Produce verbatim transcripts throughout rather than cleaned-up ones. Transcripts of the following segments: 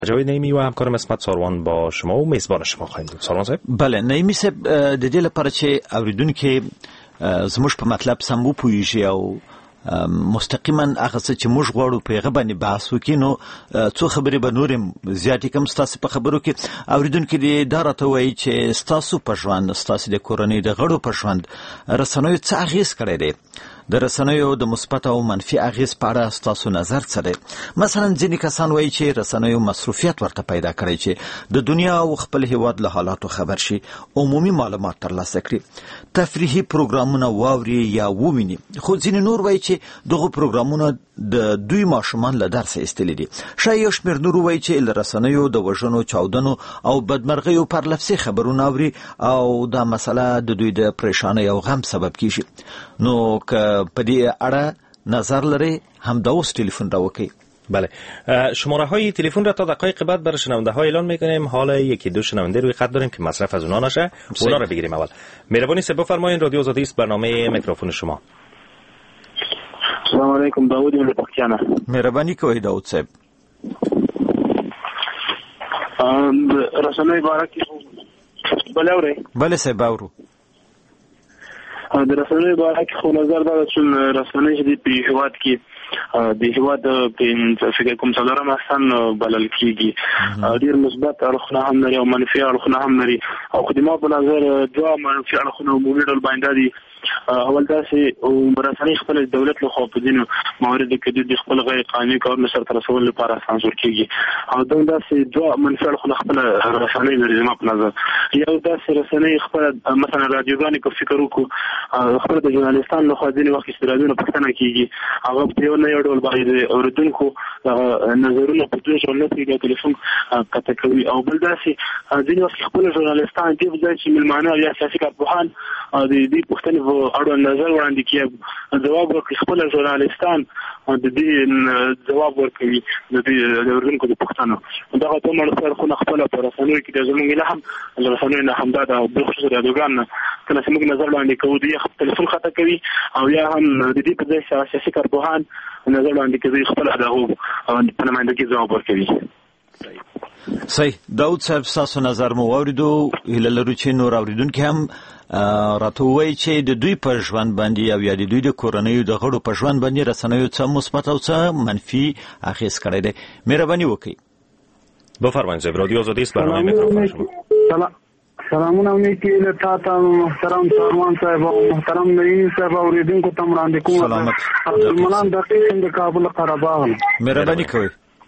جای نیمی و همکارم اسمت ساروان با شما و میزبان شما خواهیم بود. ساروان صاحب. بله، نیمی صاحب د دې لپاره چې اوریدونکو زموږ په مطلب سم وپوهیږي او مستقیما هغه څه چې موږ غواړو په هغه باندې بحث وکړو، نو څو خبرې به نورم زیاتې کوم ستاسو په خبرو کې. اوریدونکو دې دا راته وایي چې ستاسو په ژوند، ستاسو د کورنۍ د غړو په ژوند رسنیو څه اغیز کړی دی؟ د رسنیو د مثبت او منفي اغیز په اړه ستاسو نظر څه دی؟ مثلا ځینې کسان وایي چې رسنیو مصروفیت ورته پیدا کړی چې د دنیا او خپل هیواد له حالاتو خبر شي، عمومي معلومات ترلاسه کړي، تفریحي پروګرامونه واوري یا وویني. خو ځینې نور وایي چې دغه پروګرامونه د دوی ماشومان له درس ایستلي دي. شاید یو شمېر نور وایي چې له رسنیو د وژنو، چاودنو او بدمرغیو پرلفظي خبرونه اوري او دا مسله د دوی د پریشانۍ او غم سبب کیږي. نو که په دې اړه نظر لري هم دا اوس تلفن را وکړئ. بله، شماره های تلفن را تا دقایق بعد برای شنونده ها اعلان میکنیم. حالا یکی دو شنونده روی خط داریم که مصرف از اونا نشه، اونا رو بگیریم. اول مهربانی سه بفرمایید. رادیو آزادی است، برنامه میکروفون شما. السلام علیکم، داوود یم له پکتیانه. مهرباني کوئ داود صاحب. رسنۍ باره کې بله اورئ؟ بله صاحب اورو. د رسنۍ باره کې خو نظر دا ده چې رسنۍ چې په هېواد کې د هېواد په فکر کوم څلورم استان بلل کېږي، ډېر مثبت اړخونه هم لري او منفي اړخونه هم لري. او خو د ما په نظر دوه منفي اړخونه عمومي ډول باندې دي. اول دا چې رسنۍ خپل دولت له خوا په ځینو مواردو کې د خپل غیر قانوني کارونو سرته رسولو لپاره سانسور کېږي. او دوم دا چې دوه منفي اړخونه خپل رسنۍ لري زما په نظر. یو دا چې رسنۍ خپل مثلا رادیوګانې که فکر وکړو، خپل د ژورنالیستانو له خوا ځینې وخت استرادونه پوښتنه کېږي، هغه په یو نه یو ډول باندې اوریدونکو نظرونه په دوی ژورنال کې د ټلیفون قطع کوي. او بل دا چې ځینې وخت خپل ژورنالیستان دې ځای چې ملمانه او یا سیاسي کارپوهان د دې پوښتنې په اړه نظر وړاندې کوي، جواب ورکړي، خپل ژورنالیستان د دې جواب ورکوي د دې د اوریدونکو د پوښتنو. دغه ته مړ خو خپل په رسنیو کې د زموږ له هم د رسنیو نه همدا د بخصوص رادیوګان نه کله چې موږ نظر وړاندې کوو دوی ټلیفون خطا کوي او یا هم د دې په ځای سیاسي کارپوهان نظر وړاندې کوي، خپل ادعاو په نمایندګۍ ځواب ورکوي. صحیح. داود صاحب ستاسو نظر مو واوریدو. هیله لرو چې نور اوریدونکي هم راته ووایي چې د دوی په ژوند باندې او یا د دوی د کورنیو د غړو په ژوند باندې رسنیو څه مثبت او څه منفي اغیز کړی دی. مهرباني وکړئ. بفرمایید. رادیو آزادی است، برنامه میکروفون شما. سلامونه نیکی له تاسو محترم ساروان صاحب او محترم نعیم صاحب اوریدونکو ته وړاندې کوم. سلامت. عبدالمنان دقیق د کابل قره باغ. مهرباني کوئ.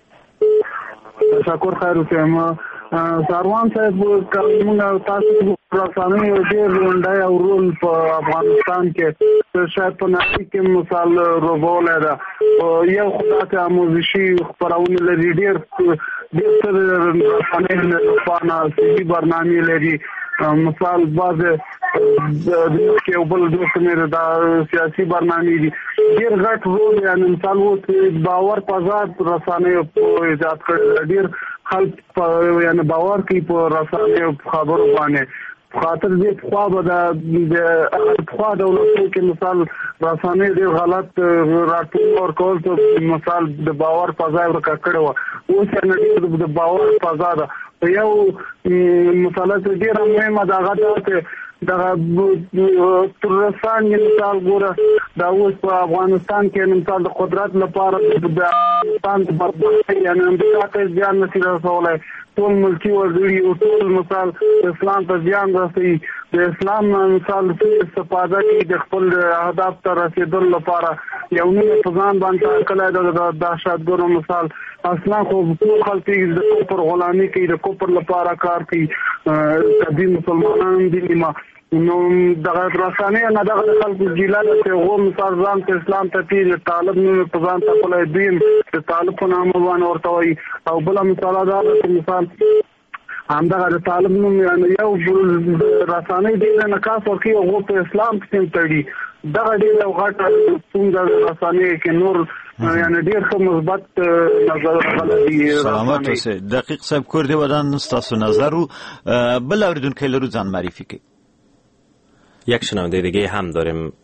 تشکر خیر اوسئ. ساروان صاحب کومه تاسو رسنۍ ډېر لومړی او رول په افغانستان کې شاید په نړۍ کې مثال روبوله ده. یو خدای ته آموزشي خپرونه لري، ډېر ډېر څه رسنۍ لپاره سیاسي برنامې لري. مثال بعض د کې یو بل دوست مې دا سیاسي برنامې دي، ډېر غټ رول یعنې مثال و باور فضا رسنۍ په ایجاد کړی، ډېر خلک یعنې باور کوي په رسنیو خبرو باندې. خاطر دې خوا به د خوا دولتو کې مثال رسنۍ ډېر غلط راټول ورکول ته مثال د باور فضا ورکه کړې وه. اوس یعنې ډېر د باور فضا ده. یو مسله چې ډېره مهمه ده هغه ده چې دغه ترورستان یې مثال ګوره دا اوس په افغانستان کې مثال د قدرت لپاره د افغانستان د بدبختۍ یعنې امریکا ته زیان نشي رسولی، ټول ملکي وګړي او ټول مثال اسلام ته زیان رسوي. د اسلام مثال استفاده کوي د خپل اهداف ته رسېدلو لپاره. یو نوم په ځان باندې کله د دهشتګرو مثال اصلا خو ټول خلک د کفر غلامي کوي، د کفر لپاره کار کوي، کدي مسلمانان دي. ما نو دغه رسنۍ نه دغه خلکو ګیله ده چې هغو مثال ځان ته اسلام ته تېر طالب نوم په ځان ته خپله دویم د طالب په نامه باندې ورته وایي. او بله مثاله دا ده چې مثال همدغه د طالب نوم یو رسنۍ ډېر انعکاس ورکوي، هغو په اسلام پسې تړي. دغه ډېره غټه ستونزه د رسنۍ کې نور یعنې ډېر ښه مثبت نظر غلطي. سلامت اوسئ. دقیق صاحب کور دې ودان ستاسو نظر و. بل اوریدونکی لرو ځان معرفي کړئ. یک شنونده دیگه هم داریم.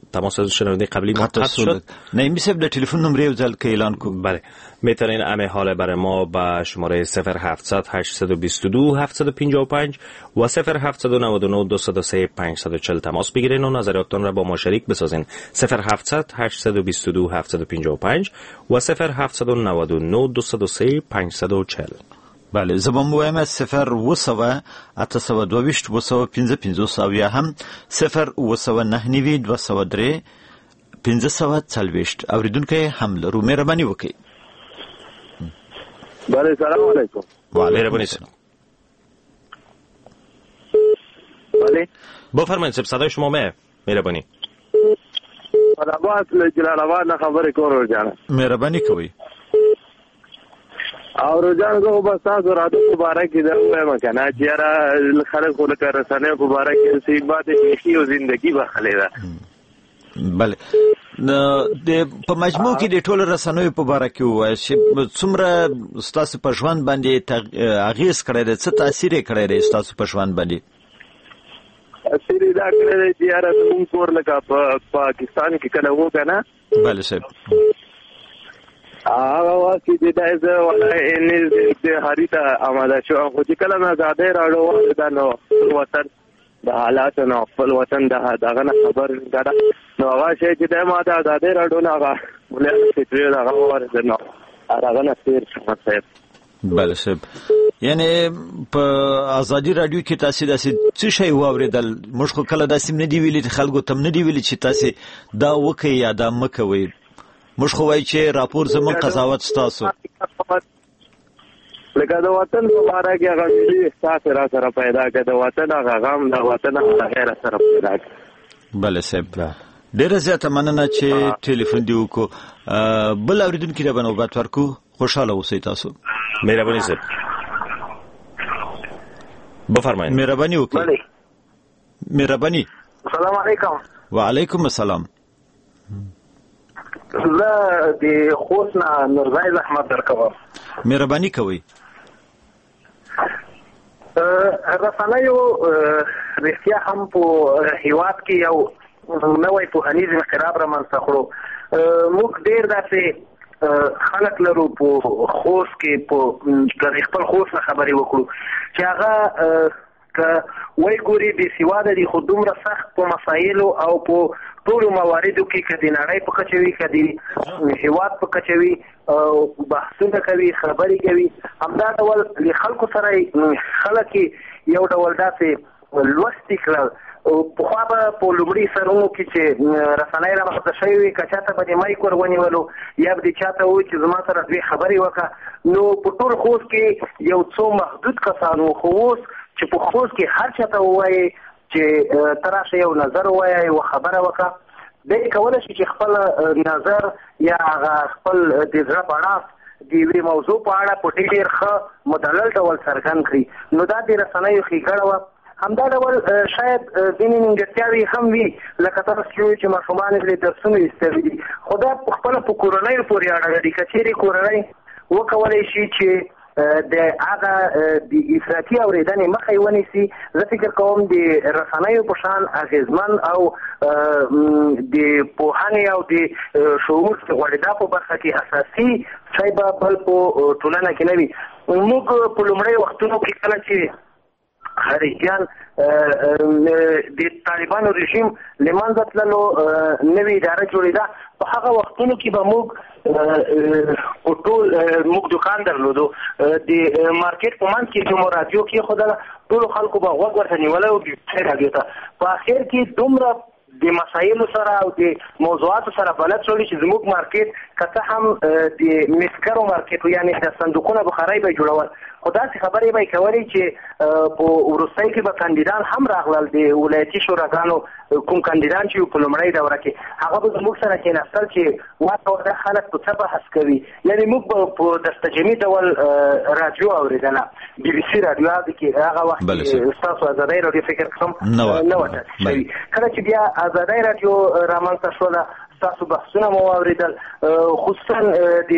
تماس از شنونده قبلی ما قطع شد. نعیمی صاحب در تلفن نمره وزل که اعلان کن. بله میتونین همه حال برای ما با شماره صفر هفتصد هشتصد و بیست و دو هفتصد و پنجاه و پنج و صفر هفتصد و نود و نه دویست و سه پانصد و چهل تماس بگیرین و نظریاتتان را با ما شریک بسازین. صفر هفتصد هشتصد و بیست و دو هفتصد و پنجاه و پنج و صفر هفتصد و نود و نه دویست و سه پانصد و چهل. بله زبان مهم از صفر و سوه اتا سوه دویشت و سوه پینزه پینزه سوه یا هم صفر و سوه نه نوید و سوه دره پینزه سوه چلویشت. اوریدون که حمل رو مهربانی وکی. بله سلام علیکم. مهربانی سلام. بله بفرمایید سب صدای شما مه مهربانی. عباس جلال آباد نه خبرې کوم ورجانه. مهربانی کوي. او رجان کو بس تاسو راته مبارک دې وایم کنه چې را خلک خو لکه رسنه مبارک دې باتې شي او ژوندۍ به خلې ده. بله د په مجموع کې د ټولو رسنیو په باره کې ووایي چې څومره ستاسو په ژوند باندې اغېز کړی دی، څه تاثیر یې کړی دی ستاسو په ژوند باندې؟ تاثیر یې دا کړی دی چې یاره زموږ کور لکه په پاکستان کې کله و که نه. بله صاحب هغه وخت چې دی زه والله انتحاري ته آماده شوم، خو چې کله مې ازادۍ راوړو دا نو وطن د حالاتو نه خپل وطن دغه نه خبر ده نو هغه شی چې دی ما د ازادۍ راوړو نه هغه ولې فکري هغه ورته نو هغه نه تېر شوم صاحب. بله صاحب یعنی په ازادي رادیو کې تاسو داسې څه شی واورېدل؟ موږ خو کله داسې نه دی ویلي، خلکو ته نه دی ویلي چې تاسو دا وکړئ یا دا مه کوئ. موږ خو وایو چې راپور زموږ قضاوت ستاسو لکه د وطن په باره کې هغه ملي احساس را سره پیدا کړه، د وطن هغه غم د وطن هغه غیر سره پیدا کړه. بله صاحب ډېره زیاته مننه چې ټلیفون دې وکړو. بل اورېدونکي ته به نوبت ورکړو. خوشحاله اوسئ تاسو. مهرباني صاحب بفرمایئ. مهرباني وکړئ. مهرباني. السلام علیکم. وعلیکم السلام. زه د خوست نه نورزای زحمت درکوم. مهرباني کوئ. رسنیو رښتیا هم په هیواد کې یو نوی پوهنیز انقلاب رامنځته کړو. موږ ډېر داسې خلک لرو په خوست کې په خپل خوست نه خبرې وکړو چې هغه که وای ګوري بې سواده دي، خو دومره سخت په مسایلو او په ټولو مواردو کې که د نړۍ په کچه وي که د هېواد په کچه وي بحثونه کوي، خبرې کوي. همدا ډول له خلکو سره خلک یو ډول داسې لوستي کړل. پخوا به په لومړي سرونو کې چې رسنۍ رامنځته شوې وي که چاته به د مایک ور ونیولو یا به د چاته ووایي چې زما سره دوې خبرې وکړه، نو په ټول خوست کې یو څو محدود کسان وو. خو اوس چې په خوست کې هر چاته ووایي چې ته راشه یو نظر ووایه، یوه خبره وکړه، دی کولی شي چې خپل نظر یا هغه خپل د زړه بړاس د یوې موضوع په اړه په ډېر ښه مدلل ډول څرګند کړي. نو دا د رسنیو ښېګڼه وه. همدا ډول شاید ځینې نیمګړتیاوې هم وي، لکه تاسو چې وایي چې ماشومان یې درسونه ایستلي دي، خو دا خپله په کورنیو پورې اړه لري. که چېرې کورنۍ وکولی شي چې د هغه د افراطي اورېدنې مخه یې ونیسي، زه فکر کوم د رسنیو په شان اغېزمن او د پوهنې او د شعور د غوړېدا په برخه کې اساسي شی به بل په ټولنه کې نه وي. موږ په لومړی وختونو کې کله چې خارجیان د طالبانو رژیم له منځه تللو نوې اداره جوړېده، په هغه وختونو کې به موږ په ټول موږ دوکان درلودو، د مارکیټ په منځ کې چې مو راډیو کېښودله، ټولو خلکو به غوږ ورته نیولی و راډیو ته. په اخر کې دومره د مسایلو سره او د موضوعاتو سره بلد شولي چې زموږ مارکیټ که څه هم د مسکرو مارکیټ یعنې د صندوقونه بخارۍ به جوړول، خو داسې خبرې به یې کولې چې په وروستۍ کې به کاندیدان هم راغلل، د ولایتي شوراګانو کوم کاندیدان چې په لومړۍ دوره کې هغه به زموږ سره کېناستل چې واته دا خلک په څه بحث کوي. یعنې موږ به په دستجمي ډول راډیو اورېدله، بي بي سي راډیو کې هغه وخت ستاسو ازادۍ راډیو فکر کوم نه وه تاسیس شوي. کله چې بیا ازادۍ راډیو رامنځته شوله، تاسو بحثونه مو اوریدل خصوصا د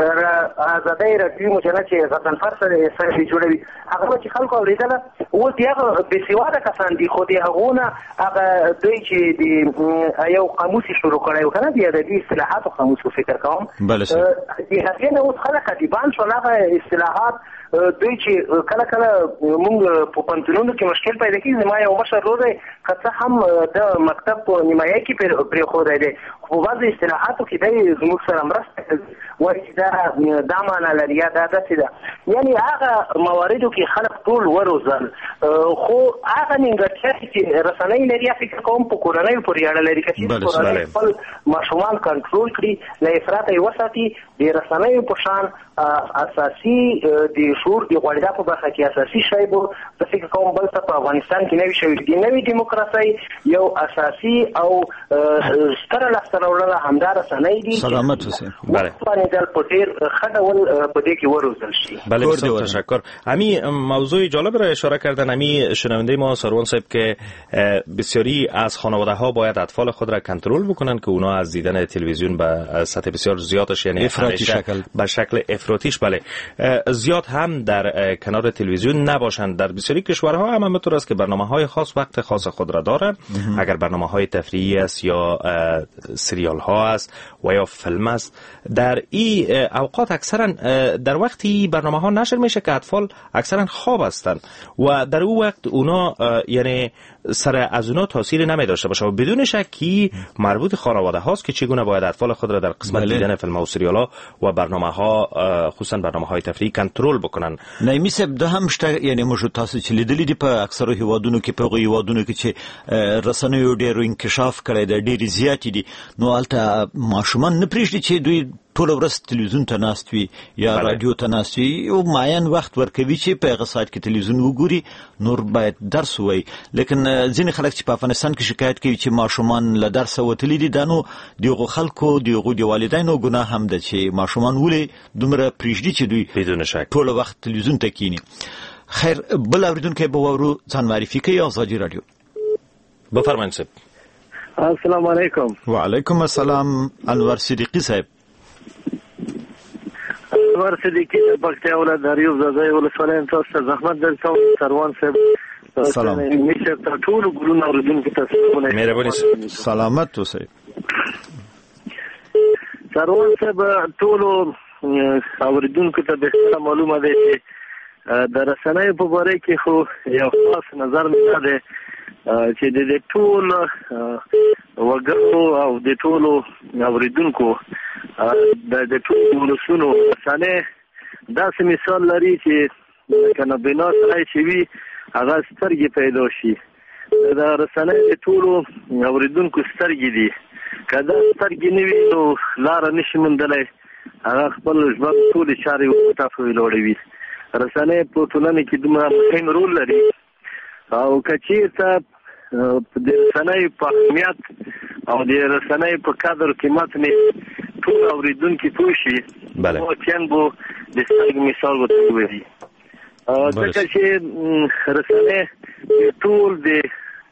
آزادۍ راډیو مجله چې غضن فرسره سره جوړوي هغه چې خلکو اوریدل او دغه بسیواده کسان دي خو د هغونه هغه دوی چې د یو قاموس شروع کړی کنه د ادبي اصطلاحات او قاموس فکر کوم بله د هغه نه اوس خلک ادیبان شو هغه اصطلاحات دوی چې کله کله موږ په پنځونو کې مشکل پیدا کیږي ما یو مشر روزي که هم د مکتب په نیمایي کې پرې خو دی خو بعض اصطلاحاتو کې دی زموږ سره مرسته وایي چې دا دا معنا لري یا دا داسې ده یعنی هغه مواردو کې خلک ټول وروزل خو هغه نیمګړتیا چې رسنۍ لري فکر کوم په کورنۍ پورې اړه لري چې کورنۍ خپل ماشومان کنټرول کړي له افراط یې وساتي د رسنۍ په شان اساسي د شعور د غوړېدا په برخه کې اساسي شی بو د فکر کوم بل څه په افغانستان کې نوي شوی دی نوي دیموکراسي یو اساسي او ستر لاسته راوړل همدا رسنۍ دي سلامت اوسئ بله باندې په ډیر خډول په دې کې وروزل شي بله بسیار تشکر. امی موضوع جالب را اشاره کردن امی شنونده ما ساروان صاحب که بسیاری از خانواده ها باید اطفال خود را کنترل بکنن که اونا از دیدن تلویزیون به سطح بسیار زیادش یعنی افراطی شکل به شکل افراطیش بله زیاد هم در کنار تلویزیون نباشند. در بسیاری کشورها هم همینطور است که برنامه‌های خاص وقت خاص خود را دارند. اگر برنامه‌های تفریحی است یا سریال ها است و یا فیلم است در این اوقات اکثرا در وقتی برنامه ها نشر میشه که اطفال اکثرا خواب هستند و در اون وقت اونا یعنی سر از اونا تاثیر نمی داشته باشه و بدون شکی مربوط خانواده هاست که چگونه باید اطفال خود را در قسمت بله. دیدن فیلم ها و سریال ها و برنامه ها خصوصا برنامه های تفریحی کنترل بکنن. نایمی صاحب ده هم شته یعنی موږ تاسو چې لیدلې دي په اکثرو هیوادونو کې په هیوادونو کې چې رسنیو ډېر انکشاف کړی دی ډېر زیات دي نو هلته ماشومان نه پرېږدي چې دوی ټول ورځ تلویزیون ته ناست وي یا رادیو ته ناست وي یو معین وخت ورکوي چې په هغه ساعت کې تلویزیون وګوري نور باید درس ووایي لیکن ځینې خلک چې په افغانستان کې شکایت کوي چې ماشومان له درسه وتلي دي دا نو د هغو خلکو د هغو د والدینو ګناه هم ده چې ماشومان ولې دومره پرېږدي چې دوی بدون شک ټول وخت تلویزیون ته کینی. خیر بل اوریدونکی به وورو ځان معرفي کوي آزادي رادیو. بفرمایئ صاحب. السلام علیکم. وعلیکم السلام. انور صدیقی صاحب. انور صدیقی د پکتیا ولایت دریوب زاده ولسوالۍ تاسو ته زحمت درکوم سروان صاحب. سلام. میشه ټول ګلونه اوریدونکو ته سلامونه. مهرباني سلامت اوسئ. سروان صاحب ټول اوریدونکو ته به معلومه ده چې د رسنۍ په باره کې خو یو خاص نظر مې ده چې د ټول وګړو او د ټول اوریدونکو د ټول ولسونو رسنۍ داسې مثال لري چې کنه بنا سره چې وي هغه سترګې پیدا شي د رسنۍ د ټول اوریدونکو سترګې دي که دا سترګې نه وي نو لاره نشي موندلی هغه خپل ژوند ټولې چارې ورته ویلوړوي. رسنۍ په ټولنه کې دومره مهم رول لري او که چېرته د رسنۍ په اهمیت او د رسنۍ په قدر و قیمت مې ټول اوریدونکي پوه شي نو چند به د سترګې مثال ورته ووایي ځکه چې رسنۍ ټول د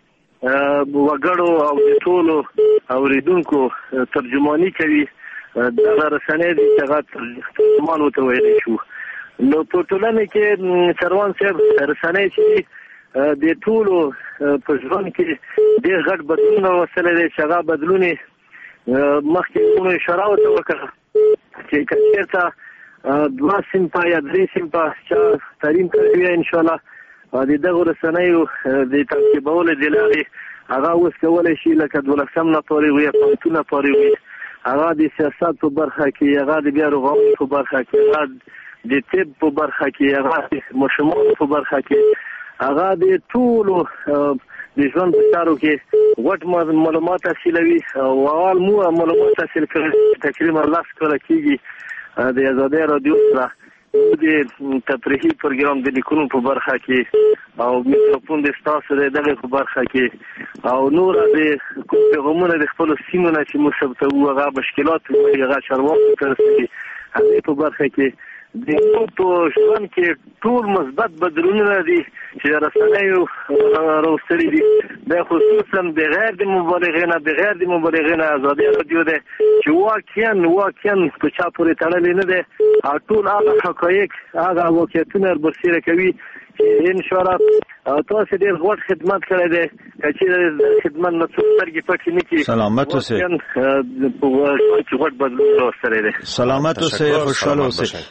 وګړو او د ټولو اوریدونکو ترجماني کوي دغه رسنۍ دي چې هغه ترجمان ورته ویلی شو. نو په ټولنه کې سروان صاحب رسنۍ چې د ټولو په ژوند کې ډېر غټ بدلون راوستلی دی چې هغه بدلون یې مخکې کومه اشاره ورته وکړه چې که چېرته دوه صنفه یا درې صنفه چا تعلیم کړی وي انشاءالله د دغو رسنیو د تعقیبولو د لارې هغه اوس کولی شي لکه دولسم نه فارغ وي یا پوهنتون نه فارغ وي هغه د سیاست په برخه کې هغه د بیا رغاونې په برخه کې هغه د طب په برخه کې هغه د ماشومانو په برخه کې هغه د ټولو د ژوند په چارو کې غټ معلومات حاصلوي او اول مو معلومات حاصل کړي تقریبا لس کاله کېږي د آزادۍ راډیو سره د تفریحي پروګرام د لیکونو په برخه کې او میکروفون د ستاسو د دغه په برخه کې او نور د کوم پیغامونه د خپلو سیمو نه چې مو ثبتوو هغه مشکلات وایي هغه چارواکو ته رسوي هغې په برخه کې د یو په ژوند کې ټول مثبت بدلونونه دي چې رسنیو راوستلي دي، د خصوصا بغیر د مبالغې نه بغیر د مبالغې نه ازادي راډیو ده چې واقعا واقعا په چا پورې تړلې نه ده، ټول هغه حقایق هغه واقعیتونه برسېره کوي چې ان شاء الله تاسو ډېر غوښ خدمت کړی دی چې خدمت نه څو سترګې پټې نه کړي. سلامت اوسئ. په غوښ غوښ بدلون راوستلی دی. سلامت اوسئ، خوشحاله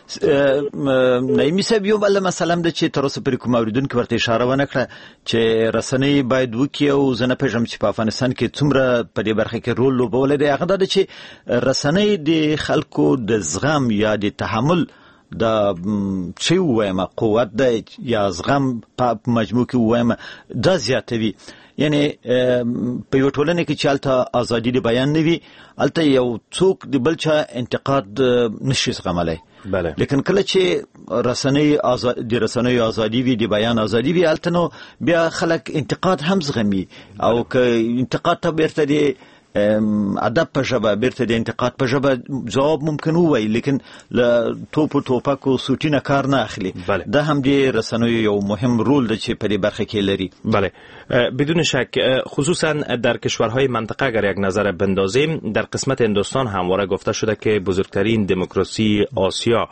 اوسئ. نعیمي صاحب یو بله مسله هم ده چې تر اوسه پورې کوم اورېدونکي ورته اشاره ونه کړه چې رسنۍ باید وکړي، او زه نه پوهېږم چې په افغانستان کې څومره په دې برخه کې رول لوبولی دی. هغه دا ده چې رسنۍ د خلکو د زغم یا د تحمل د چې ووایم قوت ده یا زغم په مجموع کې ووایم دا زیاتوي. یعنی په یو ټولنه کې چې هلته ازادي د بیان نه وي، هلته یو څوک د بل چا انتقاد نشي زغملی. بله. لیکن کله چې رسنۍ آزاد د رسنۍ ازادي وي، د بیان ازادي وي، هلته نو بیا خلک انتقاد هم زغمي، او که انتقاد ته بیرته دی ادب په ژبه بیرته د انتقاد په ژبه جواب ممکن ووایي، لیکن له توپ و توپک و سوټي نه کار نه اخلي. دا هم د رسنیو یو مهم رول ده چې په دې برخه کې لري. بله، بدون شک خصوصا در کشورهای منطقه اگر یک نظر بندازیم، در قسمت هندوستان همواره گفته شده که بزرگترین دموکراسی آسیا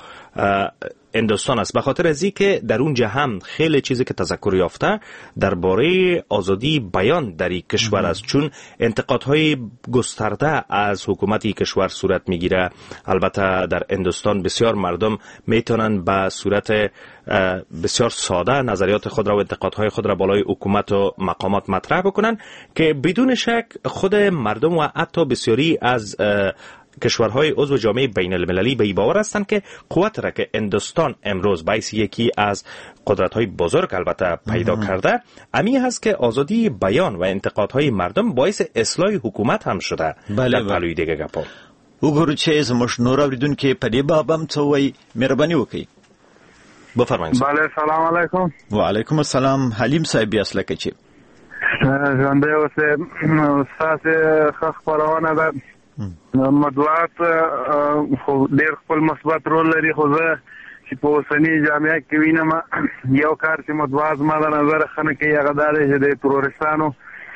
هندوستان است، به خاطر از اینکه در اونجا هم خیلی چیزی که تذکر یافته درباره آزادی بیان در این کشور است، چون انتقادهای گسترده از حکومت این کشور صورت میگیره. البته در هندوستان بسیار مردم میتونن به صورت بسیار ساده نظریات خود را و انتقادهای خود را بالای حکومت و مقامات مطرح بکنن که بدون شک خود مردم و حتی بسیاری از کشورهای عضو جامعه بین المللی به این باور هستند که قوت را که هندوستان امروز باعث یکی از قدرت‌های بزرگ البته پیدا کرده، امی هست که آزادی بیان و انتقادهای مردم باعث اصلاح حکومت هم شده. بله، در پلوی دیگه گپا وګورو چې زموږ نور اوریدونکي په دې باب هم څه وایي. مهرباني وکړئ. بفرمایئ. بله، سلام علیکم. وعلیکم السلام. حلیم صاحب یاست لکه چې ژوندی اوسئ. ستاسې ښه خپرونه ده. مطبوعات خو ډېر خپل مثبت رول لري، خو زه چې په اوسني جامعه کې وینم یو کار چې مطبوعات زما د نظره ښه نه کوي، هغه دا دی چې د ترورستانو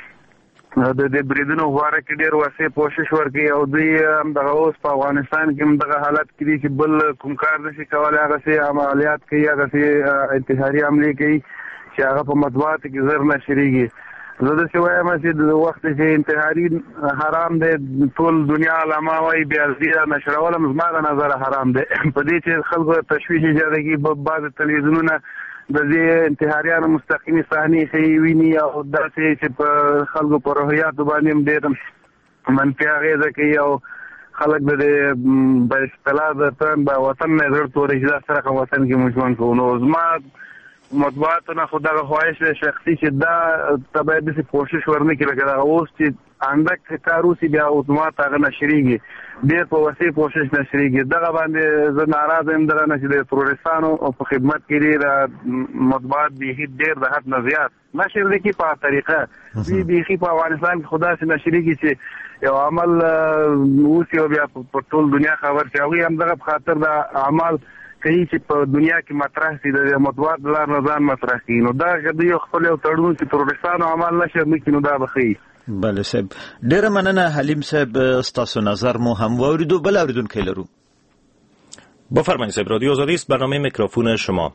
د دې بریدونو په باره کې ډېر وسیع کوشش ورکوي، او دوی همدغه اوس په افغانستان کې هم دغه حالت کې دي چې بل کوم کار نشي کولی، هغسې عملیات کوي، هغسې انتحاري حملې کوي چې هغه په مطبوعاتو کې زر نشریږي. زه داسې وایم چې د وخت چې انتحاري حرام دی، ټول دنیا علما وایي بېارزي نشرول هم زما د نظره حرام دی. په دې چې خلکو تشویش ایجاده کوي، بعضې تلویزیونونه د دې انتحاریانو مستقیمې صحنې ښیي ویني، او داسې چې په خلکو په روحیاتو باندې هم ډېر منفي اغېزه کوي، او خلک د دې په اصطلاح د وطن نه زړه توري چې دا سره وطن کې موږ ژوند کوو. نو زما مطبوعاتو نه خو دغه خواهش دی شخصي چې دا ته باید داسې کوشش ورنه کړي لکه دغه اوس چې اندک کار وسي بیا اتومات هغه نشریږي، ډېر په وسیع کوشش نشریږي. دغه باندې زه ناراضه یم دغه نه چې د ترورستانو په خدمت کې دي د مطبوعات بیخي ډېر د حد نه زیات نشر دی کې په طریقه دوی بیخي په افغانستان کې خو داسې نشریږي چې یو عمل اوسي او بیا په ټول دنیا خبر شي. هغوی هم دغه په خاطر د اعمال کوي چې په دنیا کې مطرح شي، د مطبوعات د لارې نه ځان مطرح کړي. نو دا که دوی خپل یو تړون چې ترورستانو عمل نشر نه کړي، نو دا به ښه. بله صاحب، ډېره مننه. حلیم صاحب ستاسو نظر مو هم واورېدو. بل اورېدونکی لرو. بفرمایید صاحب، رادیو آزادی است، برنامه میکروفون شما.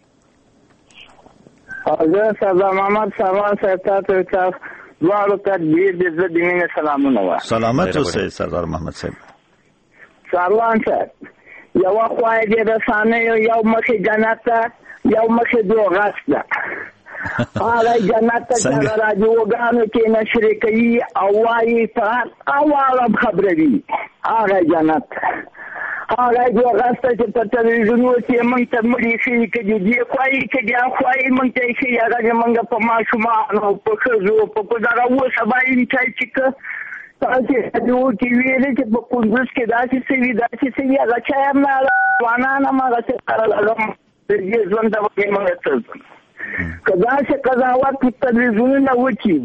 حاضر سردار محمد سروان صاحب تاسو ته دواړو ته ډېر د زړه د مینې سلامونه وایي. سلامت اوسئ سردار محمد صاحب. سروان صاحب، یوه خوا یې د رسنیو یو مخې جنت ته، یو مخې دوغس ده. هغه جنت ته چې هغه راډیوګانو کې نشرې کوي او وایي فقط اوالم خبروي، هغه جنت. هغه دوغس ته چې په تلویزیونونو کې موږ ته مړي ښیي، که د دې خوا یې که د هغه خوا یې موږ ته یې ښیي، هغه زموږ په ماشومانو په ښځو په دغه اوس سبا یې چای چې که تاسې راډیو کې ویلې چې په کندوز کې داسې څه وي داسې څه وي، هغه چای هم نه افغانان هم هغسې هغه د دې ژوند ته به موږ څه که داسې قضاوت په تلویزیونونه وکړي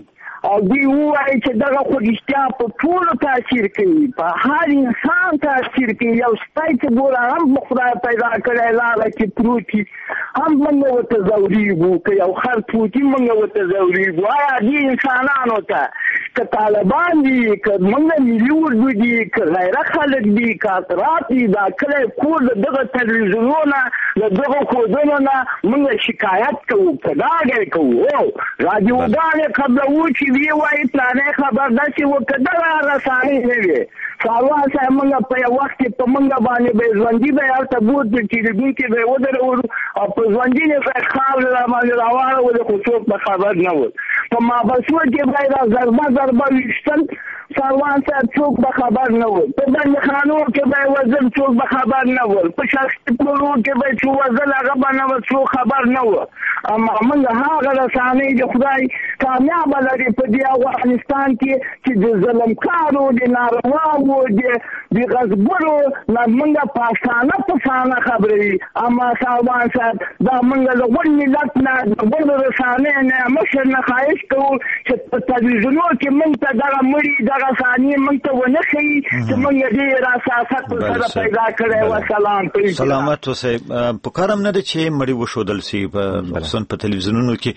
او دوی ووایي چې دغه خو رښتیا په ټولو تاثیر کوي، په هر انسان تاثیر کوي. یو سپی چې ګوره هم خدای پیدا کړی لاره کې پروت وي هم موږ ورته ځورېږو، که یو خر پروت وي موږ ورته ځورېږو. آیا دې انسانانو ته که طالبان دي، که موږ ملي اردو دي، که غیره خلک دي، که اطراف دي، دا کلی کور د دغه تلویزیونونو نه د دغه ښودنو نه موږ شکایت کوو، په ډاګه کوو. او راډیوګانې قبلوو چې وی وایي پلانې خبر داسې و، که دغه رسانۍ نه وي ساروان صاحب موږ په یو وخت کې په موږ باندې به ژوندي به هلته بوت ټلیفون کې به یې ودرولو او په ژوندي نه به خاورې را باندې راواړولې، خو څوک به خبر نه و. په مابسوه کې به یې را ضربه ضربه ویشتل، ساروان صاحب څوک به خبر نه و. په بندخانو کې به یې وزل، څوک به خبر نه و. په شخصي پلورو کې به یې چې وزل هغه به نه و، څوک خبر نه و. اما موږ هغه رسانۍ د خدای کامیابه لري په دې افغانستان کې چې د ظلمکارو، د نارواو، د غصبونو نه موږ په افسانه په افسانه خبروي. اما ساروان صاحب دا موږ د غون ملت نه د غون رسانۍ نه مشر نه خواهش کوو چې په تلویزیونونو کې موږ ته دغه مړي دغه ثانیې موږ ته ونه ښیي چې موږ ډېر اساسات سره پیدا کړی و. سلام سلامت اوسئ. په کار هم نه ده چې مړي وښودل شي خصوصا په تلویزیونونو کې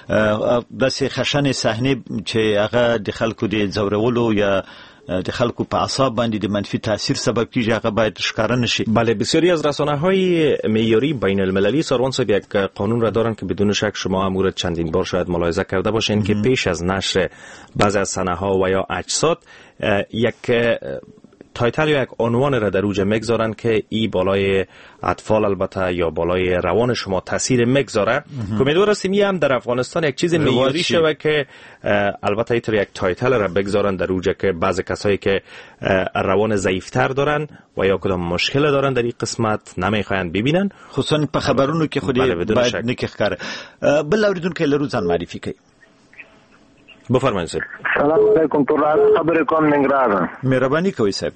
داسې خشنې صحنې چې هغه د خلکو د ځورولو یا د خلکو په اعصاب باندې د منفی تاثیر سبب کیږي، هغه باید ښکاره نشي. بله، بسیاری از رسانه‌های معیاری بین المللی ساروان صاحب یک قانون را دارند که بدون شک شما هم او چندین بار شاید ملاحظه کرده باشین که پیش از نشر بعضی از صحنه‌ها و یا اجساد یک تایتل یا یک عنوان را در اوج میگذارن که ای بالای اطفال البته یا بالای روان شما تاثیر میگذاره. امیدوار هستیم این هم در افغانستان یک چیز معیاری شوه که البته اینطور یک تایتل را بگذارن در اوج که بعضی کسایی که روان ضعیفتر دارن و یا کدام مشکل دارن در این قسمت نمیخواین ببینن، خصوصا په خبرونو کې خودی باید نکه ښکاره. بل اوریدونکو لرو ځان معرفي کوي. بفرمایئ صاحب. سلام علیکم. تو خبر کوم ننګرهار. مهرباني کوئ صاحب.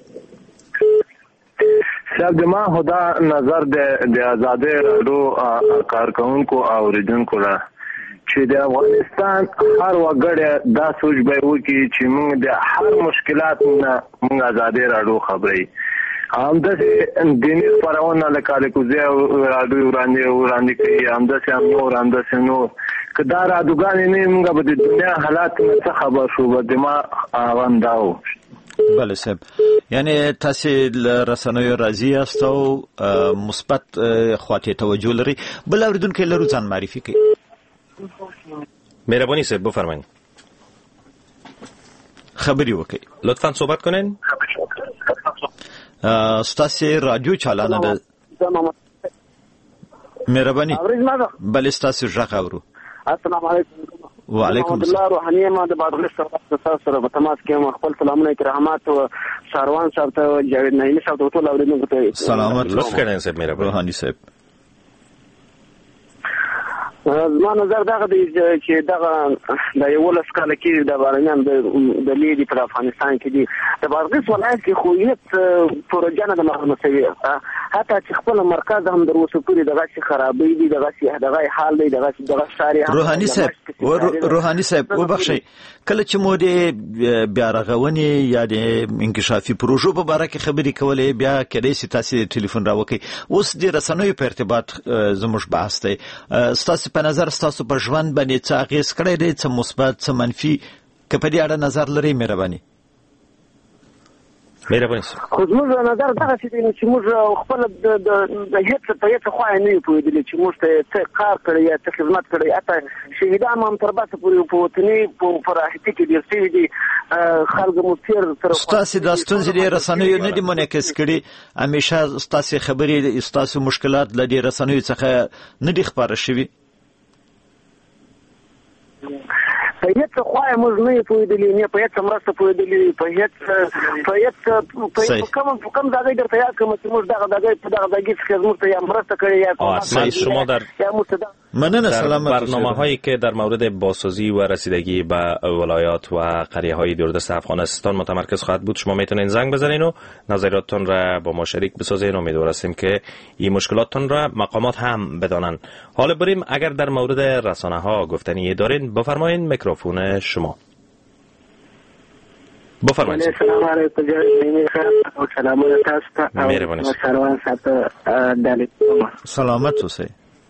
صاحب د ما خدا نظر د د آزادۍ راډیو کارکونکو او اوریدونکو را چې د افغانستان هر وګړی دا سوچ به وکړي چې موږ د هر مشکلات نه موږ آزادۍ راډیو خبرې همداسې دیني خپرونه لکه د کوزې راډیو وړاندې وړاندې کوي، همداسې هم نور همداسې نور که دا راډیوګانې نه موږ به د دنیا حالات نه څه خبر شو. به د ما اغوند دا و. بله صاحب، یعنی تاسو له رسنیو راضي یاست او مثبت خواته توجه لري. بل اوریدونکو لرو ځان معرفي کوي. مهرباني صاحب بفرمایئ. خبري وکړئ. لطفاً صحبت کنین. ستاسو رادیو چالانه ده. مهرباني. بل ستاسو ژغ اورو. السلام علیکم. وعلیکم السلام. الله روحاني ما د بادغیس سره سره په تماس کې ما خپل سلامونه کرامات او ساروان صاحب ته جاوید نعیمی صاحب ته ټول اوریدونکو ته سلامات. لطف کړئ صاحب. مهرباني. روحاني صاحب زما نظر دغه دی چې دغه د یو لس کال کې د بارنیان د لیدي په افغانستان کې دي د بادغیس ولایت کې خو هیڅ پروژه نه د مخنسوي، حتی چې خپل مرکز هم در اوسه پورې دغه شي خرابې دي، دغه شي دغه حال دی، دغه دغه ساري. روحاني صاحب روحاني صاحب وبخښئ، کله چې مو د بیا رغونې یا د انکشافي پروژو په اړه کې خبرې کولې بیا کېدای شي تاسو ټلیفون راوکړئ. اوس د رسنیو په ارتباط زموږ بحث دی. ستاسو په نظر ستاسو په ژوند باندې څه اغېز کړی دی، څه مثبت څه منفي، که په دې اړه نظر لرئ مهرباني. مهرباني. خو زموږ نظر دغه چې دی چې موږ خپل د هیڅ په هیڅ خوا نه یو پوهېدلي چې موږ ته څه کار کړی یا څه خدمت کړی. حتی شهیدان هم تر باسه پورې په وطني په فراحتي کې ډېر شوي دي. خلک مو تېر سره ستاسې دا ستونزې د رسنیو نه دي منعکس کړي؟ همیشه ستاسې خبرې ستاسو مشکلات له دې رسنیو څخه نه دي خپاره شوي؟ په هیڅ خوا موږ نه یو پوهېدلي، نه په هیڅ مرسته پوهېدلي، په هیڅ په هیڅ په کوم کوم ځای درته یاد کوم چې موږ دغه ځای په دغه ځای کې موږ ته یا مرسته کړې یا کوم شما در مننه. سلامت. برنامه هایی که در مورد بازسازی و رسیدگی به ولایات و قریه های دوردست افغانستان متمرکز خواهد بود شما میتونین زنگ بزنین و نظریاتتون را با ما شریک بسازین. امیدوار هستیم که این مشکلاتتون را مقامات هم بدانن. حالا بریم اگر در مورد رسانه ها گفتنی دارین بفرمایین، میکروفون شما. بفرمایید. سلام علیکم جناب سلام علیکم مهربانی سروان صاحب دلیل سلامت اوسئ.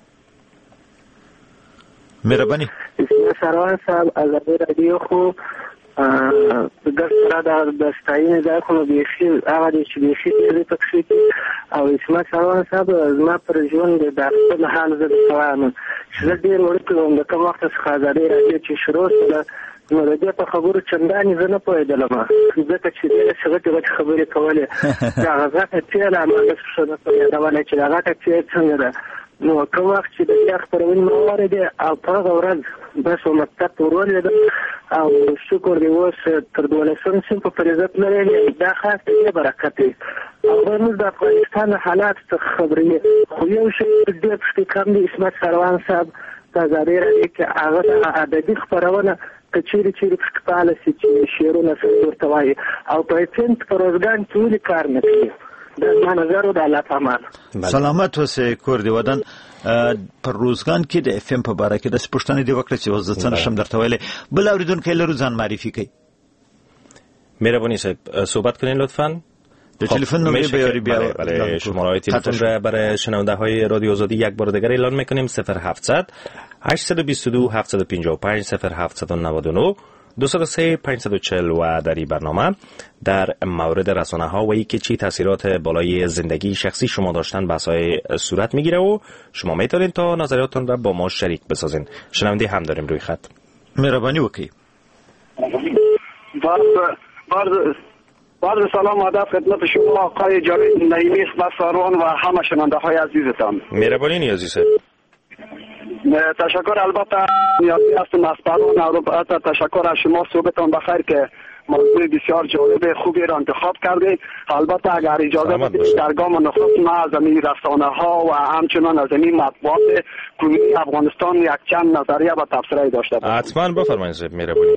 مهربانی سروان صاحب از رادیو خو د سره د ستاینې ځای خو بیخي هغه دی چې بیخي ډېرې پکښې دي او اسمت سروان صاحب زما پر ژوند د خپل حال زه درته وایم چې زه ډېر وړوکی وم د کوم وخته څخه ازادۍ راډیو چې شروع شوله نو د دې په خبرو چندانې زه نه پوهېدلم ځکه چې ډېرې څه غټې غټې خبرې کولې د هغه غټه څې ده هماغه څه نه پوهېدلی چې د غټه څې څنګه ده نو کوم وخت چې د دې خپرونې مې واورېدې او په هغه ورځ بس و مکتب ته ورولېدم او شکر دی اوس تر دولسم صنف پورې عزت لري دا خاص د دې برکت دی او زموږ د افغانستان حالات څخه خبرې خو یو شی ډېر پکې کم دی اسمت سروان صاحب په ازادۍ راډیو کې هغه د ادبي خپرونه که چیرې چیرې پکې فعاله شي چې شعرونه څه ورته وایي او په اف ام په روزګان کې ولې کار نه کوي د ما نظر د الله پامان. سلامت اوسئ کور دی ودان. پر روزګان کې د اف ام په باره کې د پوښتنې دی وکړه چې اوس زه څه نشم درته ویلی. بل اورېدونکی لرو ځان معرفي کوي. مهربانی صاحب صحبت کنین لطفاً. د تلفن نمره بیاری بیا برای شماره تلفن را برای شنونده های رادیو آزادی یک بار دیگر اعلان میکنیم صفر هفتصد هشتصد و بیست و دو هفتصد و پنجاه و پنج صفر هفتصد و نود و نه دویست و سه پانصد و چهل و در این برنامه در مورد رسانه ها و اینکه چی تاثیرات بالای زندگی شخصی شما داشتن بحث‌های صورت میگیره و شما میتونید تا نظریاتتون را با ما شریک بسازین. شنونده هم داریم روی خط. مهربانی وکړئ. بار بار سلام و ادب خدمت شما آقای جاوید نعیمی سروان و همه شنونده های عزیزتان. مهربانی نیازی صاحب. تشکر. البته نیازی هستم از پروان البته تشکر از شما. صبحتان بخیر که موضوع بسیار جالب خوبی را انتخاب کردید. البته اگر اجازه بدید در گام نخست ما از این رسانه ها و همچنان از این مطبوعات کنونی افغانستان یک چند نظریه و تبصره داشته باشم. حتما بفرمایید صاحب. مهربانی.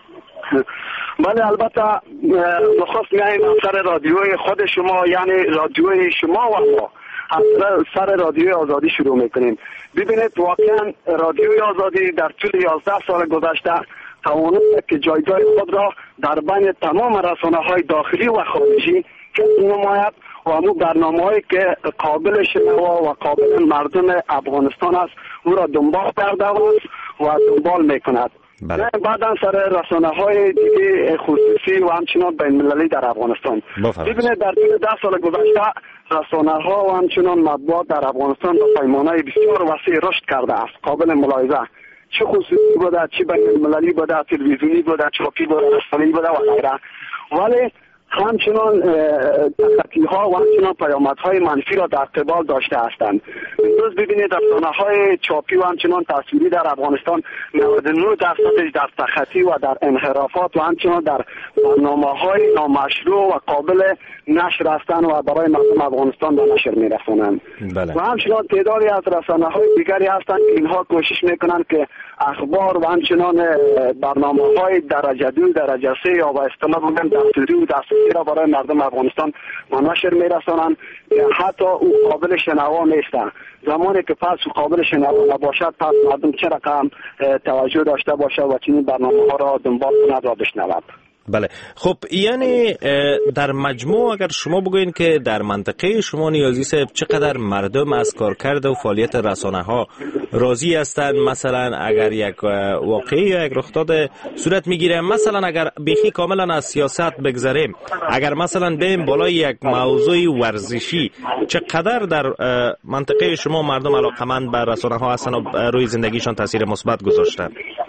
بله البته نخست میایم سر رادیوی خود شما یعنی رادیوی شما و ما از سر رادیوی آزادی شروع میکنیم. ببینید واقعا رادیوی آزادی در طول یازده سال گذشته توانسته که جایگاه خود را در بین تمام رسانه های داخلی و خارجی کسب نماید و همون برنامه هایی که قابل شنوا و قابل مردم افغانستان است او را دنبال کرده و دنبال میکند. بله. بعدا سر رسانه های دیگه خصوصی و همچنان بین المللی در افغانستان. ببینید در طول ده سال گذشته رسانه ها و همچنان مطبوعات در افغانستان با پیمانه بسیار وسیع رشد کرده است. قابل ملاحظه چه خصوصی بوده، چه بین المللی بوده، تلویزیونی بوده، چاپی بوده، رسانه‌ای بوده و غیره. ولی همچنان تحقیقی ها و همچنان پیامد های منفی را در قبال داشته هستند. امروز ببینید رسانه های چاپی و همچنان تصویری در افغانستان نود و نه درصدش در تخطی و در انحرافات و همچنان در برنامه های نامشروع و قابل نشر هستند و برای مردم افغانستان به نشر می رسانند. بله. و همچنان تعدادی از رسانه های دیگری هستند که اینها کوشش میکنند که اخبار و همچنان برنامه های درجه دو درجه سه یا به اصطلاح بگم دستوری و دستوری را برای مردم افغانستان به نشر میرسانند که حتی او قابل شنوا نیستند. زمانی که پس او قابل شنوا نباشد پس مردم چه رقم توجه داشته باشه و چنین برنامه ها را دنبال کند و بشنود. بله خب یعنی در مجموع اگر شما بگوین که در منطقه شما نیازی صاحب چقدر مردم از کارکرد و فعالیت رسانه ها راضی هستند؟ مثلا اگر یک واقعی یا یک رخداد صورت میگیره، مثلا اگر بیخی کاملا از سیاست بگذاریم، اگر مثلا بیم بالای یک موضوع ورزشی، چقدر در منطقه شما مردم علاقمند به رسانه ها هستند و روی زندگیشان تاثیر مثبت گذاشتند؟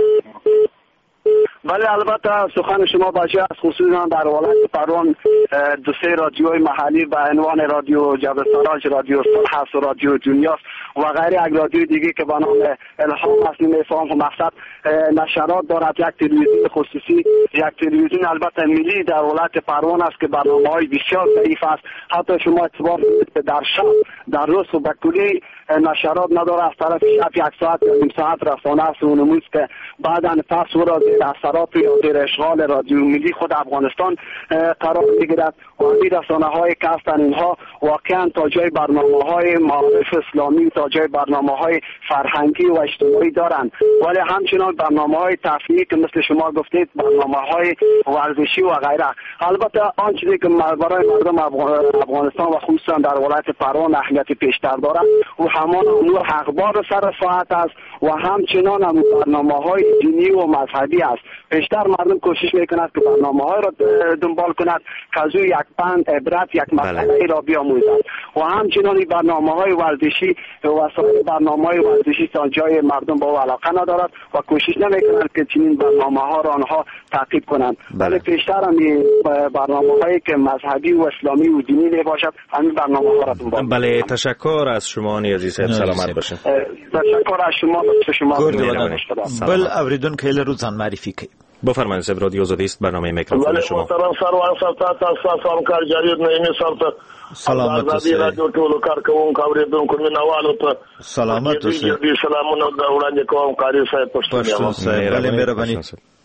بله البته سخن شما باشه است. خصوصا در ولایت پروان دو سه رادیوی محلی به عنوان رادیو جبل‌سراج، رادیو صلح است و رادیو دنیاست و غیره یک رادیو دیگه که به نام الهام است. نمیفهم و مقصد نشرات دارد. یک تلویزیون خصوصی، یک تلویزیون البته ملی در ولایت پروان است که برنامه‌های بسیار ضعیف است. حتی شما اتفاق در شب در روز و بکلی نشرات نداره. از طرف شب یک ساعت یا نیم ساعت رسانه است و نموز که بعدا پس و را زیر اثرات یا زیر اشغال رادیو ملی خود افغانستان قرار میگیرد و این رسانه های که هستند اینها واقعا تا جای برنامه های معارف اسلامی، تا جای برنامه‌های فرهنگی و اجتماعی دارند، ولی همچنان برنامه‌های تفریحی که مثل شما گفتید برنامه‌های ورزشی و غیره. البته آنچه که برای مردم افغانستان و خصوصا در ولایت پروان اهمیت بیشتر دارد و همان امور اخبار سر ساعت است و همچنان هم برنامه‌های دینی و مذهبی است. بیشتر مردم کوشش میکند که برنامه‌های را دنبال کند که از یک پند عبرت یک مسئله را بیاموزد و همچنان برنامه‌های ورزشی و سایر برنامه‌های ورزشی تا جای مردم با علاقه ندارد و کوشش نمیکنند که چنین برنامه‌ها را آنها تعقیب کنند. ولی بیشتر هم برنامه‌هایی که مذهبی و اسلامی و دینی نباشد همین برنامه‌ها را دنبال. بله، تشکر از شما نیازی صاحب، سلامت باشین. تشکر از شما و شما. بل اوریدونکو له روزان معرفي کوي. بفرمایید صاحب، رادیو آزادی است، برنامه میکروفون شما. محترم سروان صاحب، تاسو هم کار جاري نعیمی صاحب ته سلامت اوسئ. رادیو ټولو کارکوونکو اوریدونکو مینوالو ته سلامت اوسئ. دې سلامونه د وړاندې کوم قاری صاحب پښتون صاحب. بله مهرباني.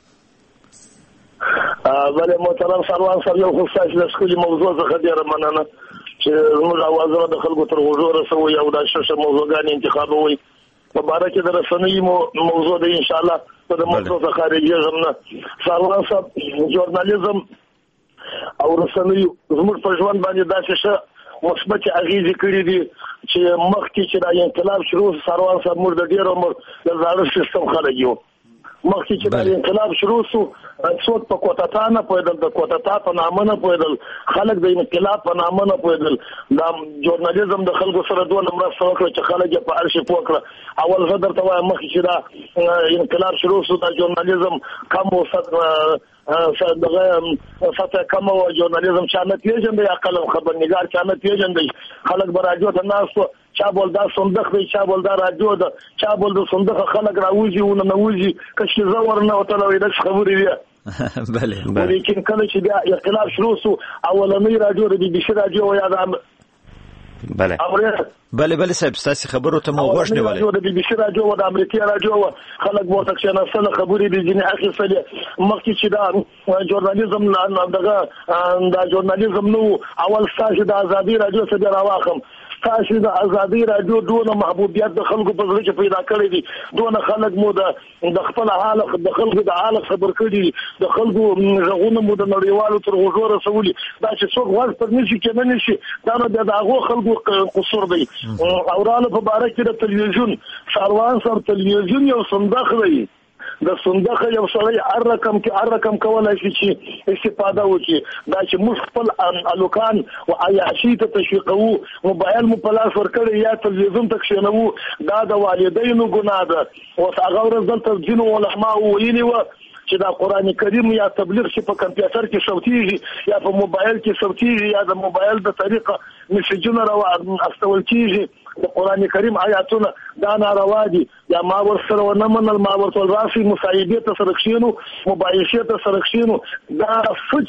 بله محترم سروان صاحب، یو خصوصي د سکولي موضوع څخه ډیره مننه چې موږ اوازونه د خلکو تر غوږو رسوي او د ششه موضوعګان انتخابوي. مبارک د رسنۍ موضوع د ان شاء الله په د موضوع خارجي زمنه سروان صاحب ژورنالیزم او رسنۍ زموږ په ژوند باندې داسې څه مثبت اغیزې کړې دي چې مخکې چې د انقلاب شروع سروان صاحب موږ د ډېر عمر د زاړه سیستم خلک یو. مخکې چې د انقلاب شروع شو څوک په کوټتا نه پوهېدل، د کوټتا په نامه نه پوهېدل، خلک د انقلاب په نامه نه پوهېدل. دا ژورنالیزم د خلکو سره دوه مرسته وکړه چې خلک یې په هر شي پوه کړه. اول زه درته وایم مخکې چې دا انقلاب شروع شو دا ژورنالیزم کم و دغه سطح کم و ژورنالیزم چا نه پېژندی، یا قلم خبرنګار چا نه پېژندی. خلک به راډیو ته ناست وو، چا بول دا صندوق دی، چا بول دا راډیو ده، چا بول د صندوق خلک راوځي ونه نوځي که شیزه ورنه وتلوي داسې خبرې دي. بله لیکن کله چې بیا انقلاب شروع شو اولنۍ راډیو د بي بي سي راډیو و یا د بله بله بله صاحب ستاسې خبرو ته مو غوږ نیولی. د بي بي سي راډیو و د امریکایي راډیو و خلک به ورته کښېناستل، خبرې دې ځینې اخیستلې. مخکې چې دا ژورنالیزم دغه دا ژورنالیزم نه و، اول ستاسې د ازادي راډیو څخه بیا راواخلم. ستاسې د ازادي راډیو دونه محبوبیت د خلکو په زړه کې پیدا کړی دي، دونه خلک مو د خپل حال د خلکو د حال خبر کړي، د خلکو غږونه مو د نړیوالو تر غوږو رسولي. دا چې څوک غوږ پر نشي کېدلی شي دا نو د هغو خلکو قصور دی. او رالو په باره کې د تلویزیون سروان صاحب، تلویزیون یو صندوق دی. د صندوق یو سړی هر رقم کې هر رقم کولای شي چې استفاده وکړي. دا چې موږ خپل الوکان او عیاشي ته تشویقوو، موبایل مو په لاس ورکړی یا تلویزیون ته کښېنوو، دا د والدینو ګناه ده. اوس هغه ورځ دلته ځینو علماو ویلي وه چې دا قرآن کریم یا تبلیغ چې په کمپیوټر کې صوتیږي یا په موبایل کې صوتیږي یا د موبایل د طریقه میسجونه را استول کیږي د قرآن کریم آیاتونه دا ناروا دي. یا ما ورسره ونه منل، ما ورته راسي مصاحبې ته سره کښېنو، مباحثې ته سره کښېنو، دا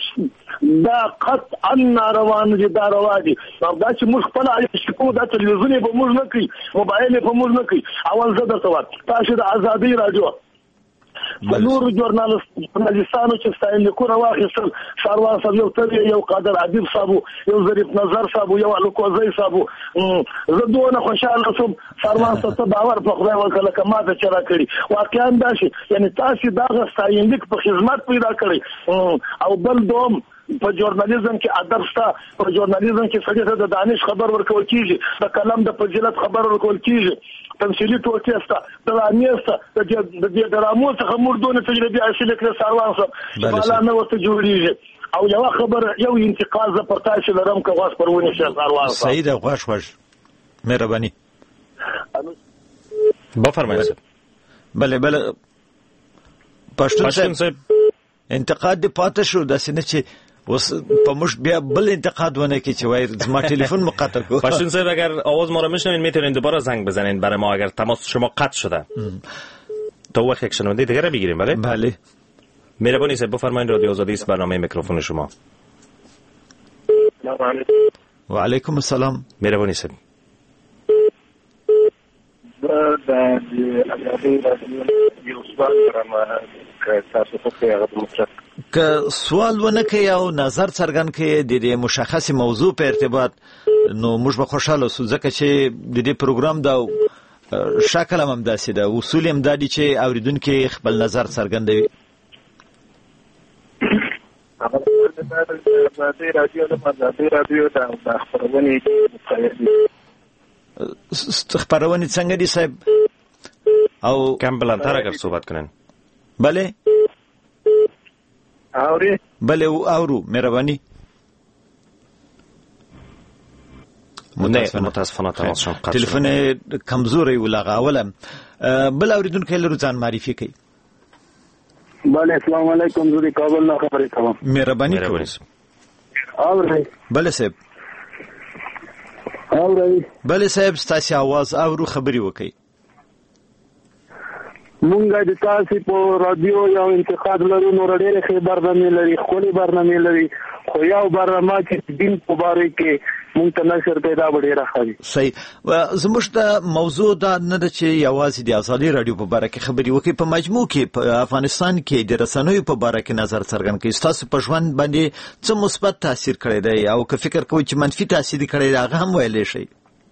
سچ دا قطعا ناروا نه دي، دا روا دي. دا چې موږ خپل عیاشي کوو دا تلویزیون یې په موږ نه کوي، موبایل یې په موږ نه کوي. اول زه درته وایم تاسو د ازادي راډیو په نورو ژورنالیستانو چې ستایل لیکونه واخیستل، سروان صاحب یو تل یو قادر ادیب صاحب، یو ظریف نظر صاحب، یو الکوزی صاحب، زه دونه خوشحاله شوم سروان صاحب ته باور په خدای وکړه لکه ما ته چې راکړي. واقعا دا شي یعنی تاسو دغه ستاینلیک په خدمت پیدا کړی. او بل دوم په ژورنالیزم کې ادب شته، په ژورنالیزم کې سړي ته د دانش خبر ورکول کیږي، د قلم د فضیلت خبر ورکول کیږي، تمثیلي ټوکې شته، ډرامې شته. د دې ډرامو څخه موږ دونه تجربې حاصلې کړې سروان صاحب چې بالا نه ورته جوړېږي. او یوه خبره یو انتقاد زه پر تاسو لرم که غوږ پر ونیسئ سروان صاحب. صحیح ده، غوږ غوږ مهرباني. بفرمایئ. بله بله پښتون صاحب انتقاد دې پاتې شو، داسې نه چې اوس په موږ بیا بل انتقاد ونه کی چې وای زما تلفن مقطع کو. پاشون صاحب اگر آواز ما رو میشنوین میتونین دوباره زنگ بزنین برای ما اگر تماس شما قطع شده. تا وقت یک شنونده دیگه رو بگیریم. بله بله مهربانی صاحب بفرمایید، رادیو آزادی است، برنامه میکروفون شما. و علیکم السلام. مهربانی صاحب. دا یو سوال درم که تاسو په هغه مطلب که سوال ونه کوي او نظر څرګند کوي د دې مشخص موضوع په ارتباط نو موږ به خوشاله سو ځکه چې د دې پروګرام دا شکل هم داسې ده اصول هم دا دي چې اوریدونکي خپل نظر څرګندوي. ازادي راډیو د ازادي راډیو د خبرونې خبرونه څنګه دي صاحب او کم بلندتر اگر صحبت کنن. بله اوري بله اورو مهرباني. متاسفانه تماس شم قطع تلفن کمزوري ولا غاولم. بل اوریدونکو لرو ځان معرفي کوي. بله السلام علیکم زه د کابل نه خبرې کوم. مهرباني کوئ. اورئ بله صاحب اورئ بله صاحب ستاسو आवाज اورو خبري وکي. مونږه د تاسو په رادیو یو انتقاد لرو نو ډېر خبر برنامه لري خولي برنامه لري خو یو برنامه چې دین په باره کې مونږ ته نشر پیدا وړي راخلي. صحیح. زموږ د موضوع دا نه ده چې یوازې د ازادي رادیو په باره کې خبري وکي، په مجموع کې په افغانستان کې د رسنیو په باره کې نظر څرګند کړي. تاسو په ژوند باندې څه مثبت تاثیر کړی دی او که فکر کوئ چې منفي تاثیر کړی دی هغه هم ویلی شئ.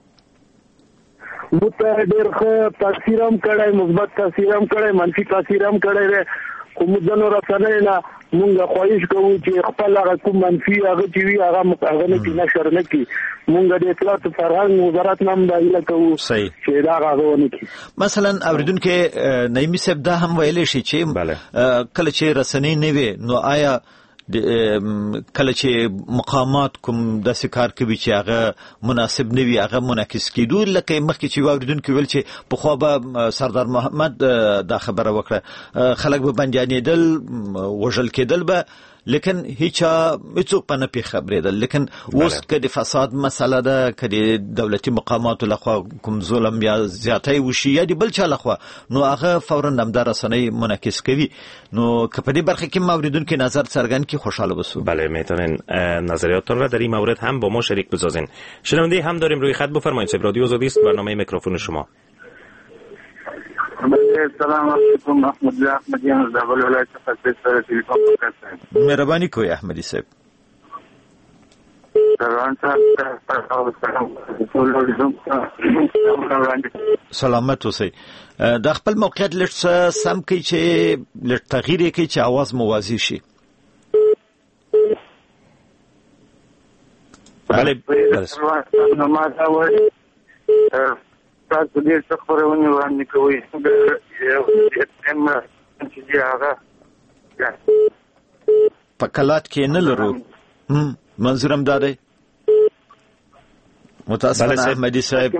مو ته ډېر ښه تاثیر هم کړی، مثبت تاثیر هم کړی، منفي تاثیر هم کړی دی. خو موږ د نور رسنیو نه مونږ خواهش کوو چې خپل هغه کوم منفي هغه چې وي هغه هغه نه کې نشر نه کړي. مونږ د اطلاعات فرهنګ وزارت نه هم دا هیله کوو چې دا هغه ونه کړي. مثلا اوریدونکو نعیمي صاحب دا هم ویلی شي چې کله چې رسنۍ نه وي نو آیا کله چې مقامات کوم داسې کار کوي چې هغه مناسب نه وي هغه منعکس کیدو، لکه مخکې چې واوریدونکو ویل چې پخوا به سردار محمد دا خبره وکړه خلک به بندیانېدل وژل کېدل به لیکن هیڅ هیڅوک په نه پی خبرېدل. لیکن اوس که د فساد مسله ده که د دولتي مقاماتو لخوا کوم ظلم یا زیاتی وشي یا د بل چا لخوا نو هغه فورا همدا رسنۍ منعکس کوي. نو که په دې برخه کې ما اوریدونکو نظر څرګند کړي خوشحاله بسو. بله میتونین نظریاتتون را در این مورد هم با ما شریک بسازین. شنونده هم داریم روی خط، بفرمایید. رادیو آزادی است، برنامه میکروفون شما. السلام علیکم. احمد الله احمدیان از دبل ولایت خصیص سر تلیفون بکرسیم. مهربانی کوئی احمدی صاحب. سلامت اوسئ. د خپل موقعیت لږ سم کوي چې لږ تغییر یې کوي چې आवाज موازی شي. بله تاسو دې څه خبرونه وړاندې کوئ د ام چې هغه په کلات کې نه لرو. منظورم دا دی متاسفانه احمدي صاحب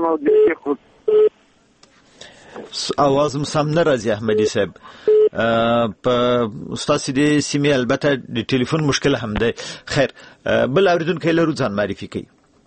आवाज هم سم نه راځي. احمدي صاحب په استاد دې سیمه البته د ټلیفون مشکل هم دی. خیر بل اوریدونکو لرو ځان معرفي کوي.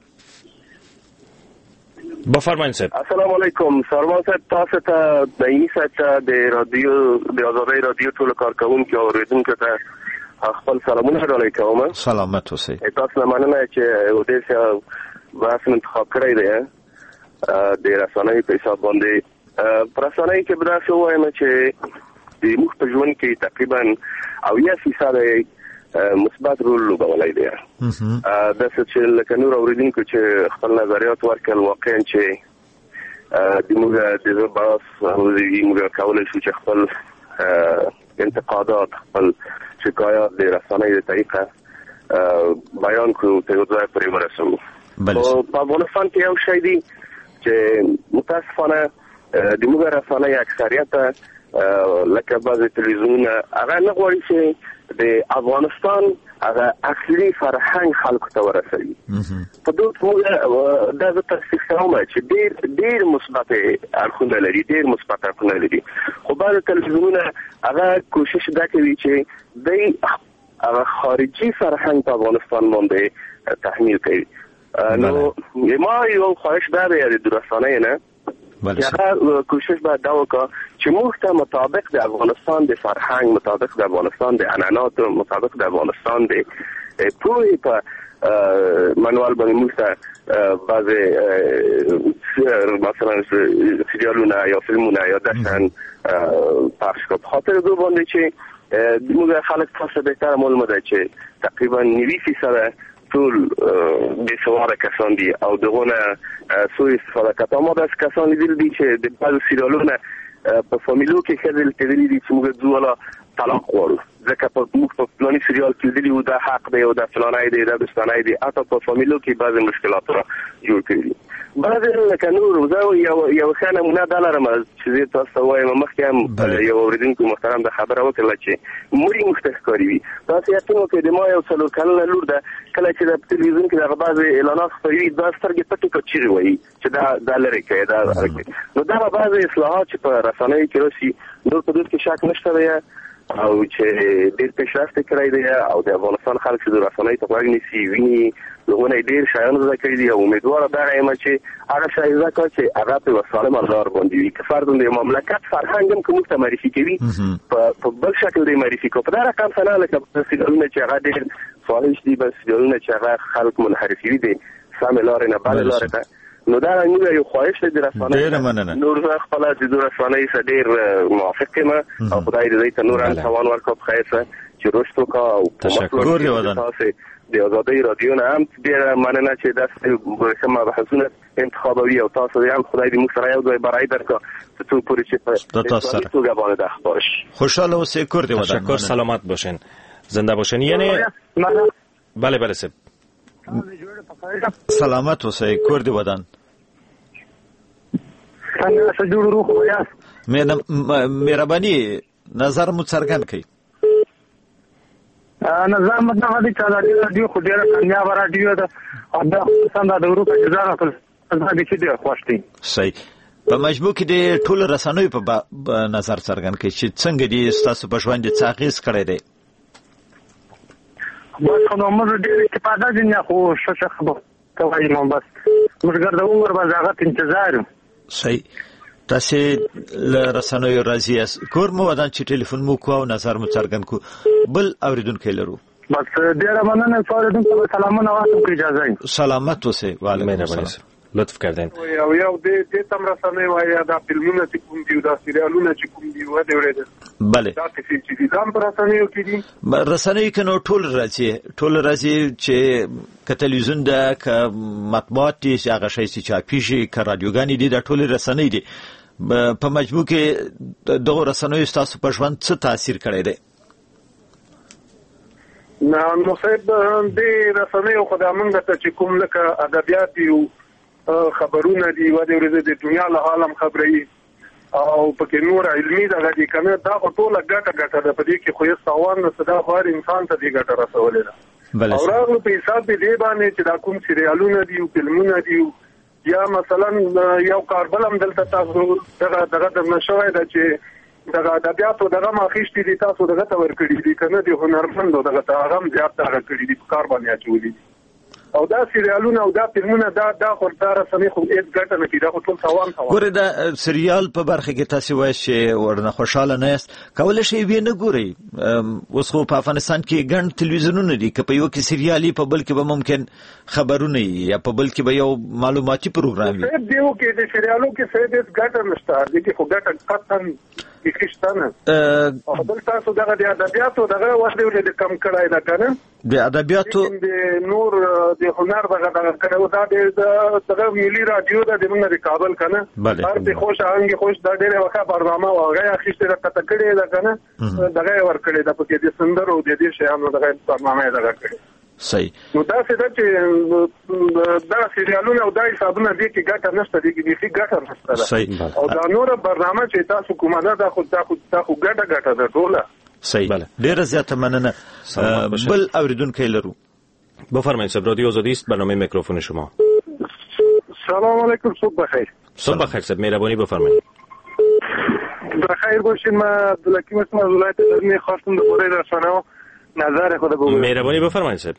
بفرمایید صاحب. السلام علیکم. سروان صاحب تاسو ته د این ساعت د رادیو د آزادۍ رادیو ټول کارکونکو او اوریدونکو ته خپل سلامونه ډالۍ کوم. سلامت اوسئ. تاسو نه مننه چې ودې څه بحث انتخاب کړی دی د رسنۍ په حساب باندې. پرسنۍ کې به تاسو وایم چې د موږ په ژوند کې تقریبا او یا فیصد مثبت رول لوبولی دی. دا چې لکه نور اوریدونکو چې خپل نظریات ورکړل واقعا چې د موږ د باس او د موږ کولای شو چې خپل انتقادات خپل شکایات د رسنۍ د طریقه بیان کړو ته یو ځای پرې ورسوو. په افغانستان کې یو شی دی چې متاسفانه د موږ رسنۍ اکثریت لکه بعضې تلویزیونونه هغه نه غواړي چې د افغانستان هغه اصلي فرهنګ خلکو ته ورسوي. په دوی موږ دا زه تصدیق کوم چې ډېر ډېر مثبت اړخونه لري، ډېر مثبت اړخونه لري، خو بعضې تلویزیونونه هغه کوشش دا کوي چې دوی هغه خارجي فرهنګ په افغانستان باندې تحمیل کوي. نو ما یو خواهش دا دی د رسنیو نه هغه کوشش باید دا وکړه چې موږ ته مطابق د افغانستان د فرهنګ، مطابق د افغانستان د عنعناتو، مطابق د افغانستان د پوهې په منوال باندې موږ ته بعضې مثلا سریالونه یا فلمونه یا داشتن پخش کړه. په خاطر دو باندې چې موږ خلک تاسو بهتر معلومه ده چې تقریبا نوي فیصده ټول د سواره کسان دي او دغه سوء استفاده کوي. ما داس کسان لیدل دي چې د بعض سیریالونو په فامیلو کې خدل تدلی دي چې موږ ځولا طلاق غواړو ځکه په موږ په پلاني سیریال کې دي او دا حق دی او دا فلانای دی دا بستانای دی اته په فامیلو کې بعض مشکلات را جوړ کړي. بعض لکه نور زه یو یو خانه مونږ دلارم چې تاسو وایم مخکې هم یو اوریدونکو محترم د خبره وکړه چې موري مختخکاری وي تاسو یې ته کې د ما یو څلور کلنه لور ده کله چې د تلویزیون کې د بعض اعلانات خوري دا سترګې پټې کچېږي وایي چې دا د لری کې دا نو دا بعض اصلاحات چې په رسنۍ کې راسي نور په دې کې شک نشته دی او چې ډېر پیشرفت کړی دی او د افغانستان خلک چې د رسنۍ په غوږ نیسي ویني لغونه ډېر شایان زده کړي دي او امیدواره دا یم چې هغه شی زده کړي چې هغه په سالمه لار باندې وي که فرد د مملکت فرهنګ هم کوم ته معرفي کوي په بل شکل دی معرفي کوي په دا رقم سره لکه سیګلونه چې هغه ډېر فاحش دي بس سیګلونه چې هغه خلک منحرفي دي سم لار نه بل لار ته نو دا موږ یو خواهش دی رسنۍ نور خپل د رسنۍ سره ډېر موافق یم او خدای دې ته نور توان ورکړي په خیر سره چې رښتو کا او تشکر ودان د آزادۍ رادیو نه هم ډېر مننه چې داسې کومه بحثونه انتخابوي او تاسو هم خدای دې موږ سره یو ځای برای درکړي چې څو پوری چې په تاسو توګه باندې ده خوش خوشاله اوسئ کور دې ودان تشکر سلامت باشین زنده باشین. یعنی بله بله سب سلامت اوسئ کور دې ودان څنګه سجور روح ویاس مې مهرباني نظر مو څرګند کړئ. نظر مطلب دی چې دا رادیو خو ډیره کامیاب رادیو ده او دا څنګه د ورو په ځای راکړل دا د چې ډیر خوشتي صحیح په مجموع کې د ټول رسنوي په نظر څرګند کړئ چې څنګه دي تاسو په ژوند کې څاغیز کړی دی. بس نو موږ ډیر استفاده دي خو څه خبر کوي نو بس موږ ګرځو ور بازاغت انتظار صحیح تاسو له رسنوي راځي کور مو ودان چې ټلیفون مو کو او نظر مو څرګند کو بل اوریدونکو لرو بس ډیر مننه اوریدونکو سلامونه واسم کې اجازه سلامت اوسئ وعلیکم السلام لطف کردین. یو یو د دې تم رسنۍ وایي دا فلمونه چې کوم دی دا سریالونه چې کوم دی و دې ورته بله دا چې چې دا پر رسنۍ کې دي رسنۍ کنو ټول راځي ټول راځي چې ک تلویزیون ده ک مطبوعات دي هغه شي چې چاپیږي ک رادیوګانی دي د ټول رسنۍ دي په مجموع کې دغه رسنۍ تاسو په ژوند څه تاثیر کړی دی؟ نه نو صاحب دې رسنۍ خو د موږ ته چې کوم لکه ادبیات یو خبرونه دي و دې ورځې د دنیا له عالم خبري او پکې نور علمي دغه دي کنه دا ټول ګټه ګټه ده په دې کې خو یې سوال نه صدا خور انسان ته دې ګټه رسولې ده او راغلو په حساب دې باندې چې دا کوم سریالونه دي او فلمونه دي یا مثلا یو کاربل هم دلته تاسو دغه دغه د نشوي ده چې دغه ادبیاتو دغه ماخیشتي دي تاسو دغه تور کړی دي کنه د هنرمندو دغه هغه هم زیات دغه کړی دي په کار باندې اچولي او دا سریالونه او دا فلمونه دا دا خورتار سمې خو هیڅ ګټه نه کیده خو ټول تاوان تاوان ګوره دا سریال په برخه کې تاسو وایي چې ورنه خوشاله نه یاست کولای شي وی نه ګوري اوس خو په افغانستان کې ګڼ تلویزیونونه دي که په یو کې سریالي په بل کې به ممکن خبرونه یا په بل کې به یو معلوماتي پروګرام وي په دیو کې د سریالو کې څه دې ګټه نشته دي کې خو ګټه قطن کښتنه او بل تاسو دغه د ادبیاتو دغه وخت د کم کړای دا کنه د ادبیاتو د نور د هنر دغه دغه کړو دا د دغه ملي رادیو د موږ د کابل کنه هر د خوش آهنګ خوش د ډېر وخت برنامه واغې اخیسته د کته کړي دا کنه دغه ور کړی د پکې د سندر او د دې شیانو دغه برنامه دغه کړی صحیح نو دا څه چې دا سریالونه او دا حسابونه دي چې ګټه نشته دي چې ګټه نشته صحیح او دا نور برنامه چې تاسو کومه دا خو تاسو تاسو ګټه ګټه ده ټوله صحیح بله ډیره زیاته مننه بل اوریدونکو لرو بفرمایید صاحب رادیو آزادی است برنامه میکروفون شما. سلام علیکم صبح بخیر. صبح بخیر صاحب مهربانی بفرمایید. بخیر باشین ما عبدالحکیم هستم از ولایت غزنی خواستم درباره رسانه‌ها نظر خود بگویم. مهربانی بفرمایید صاحب.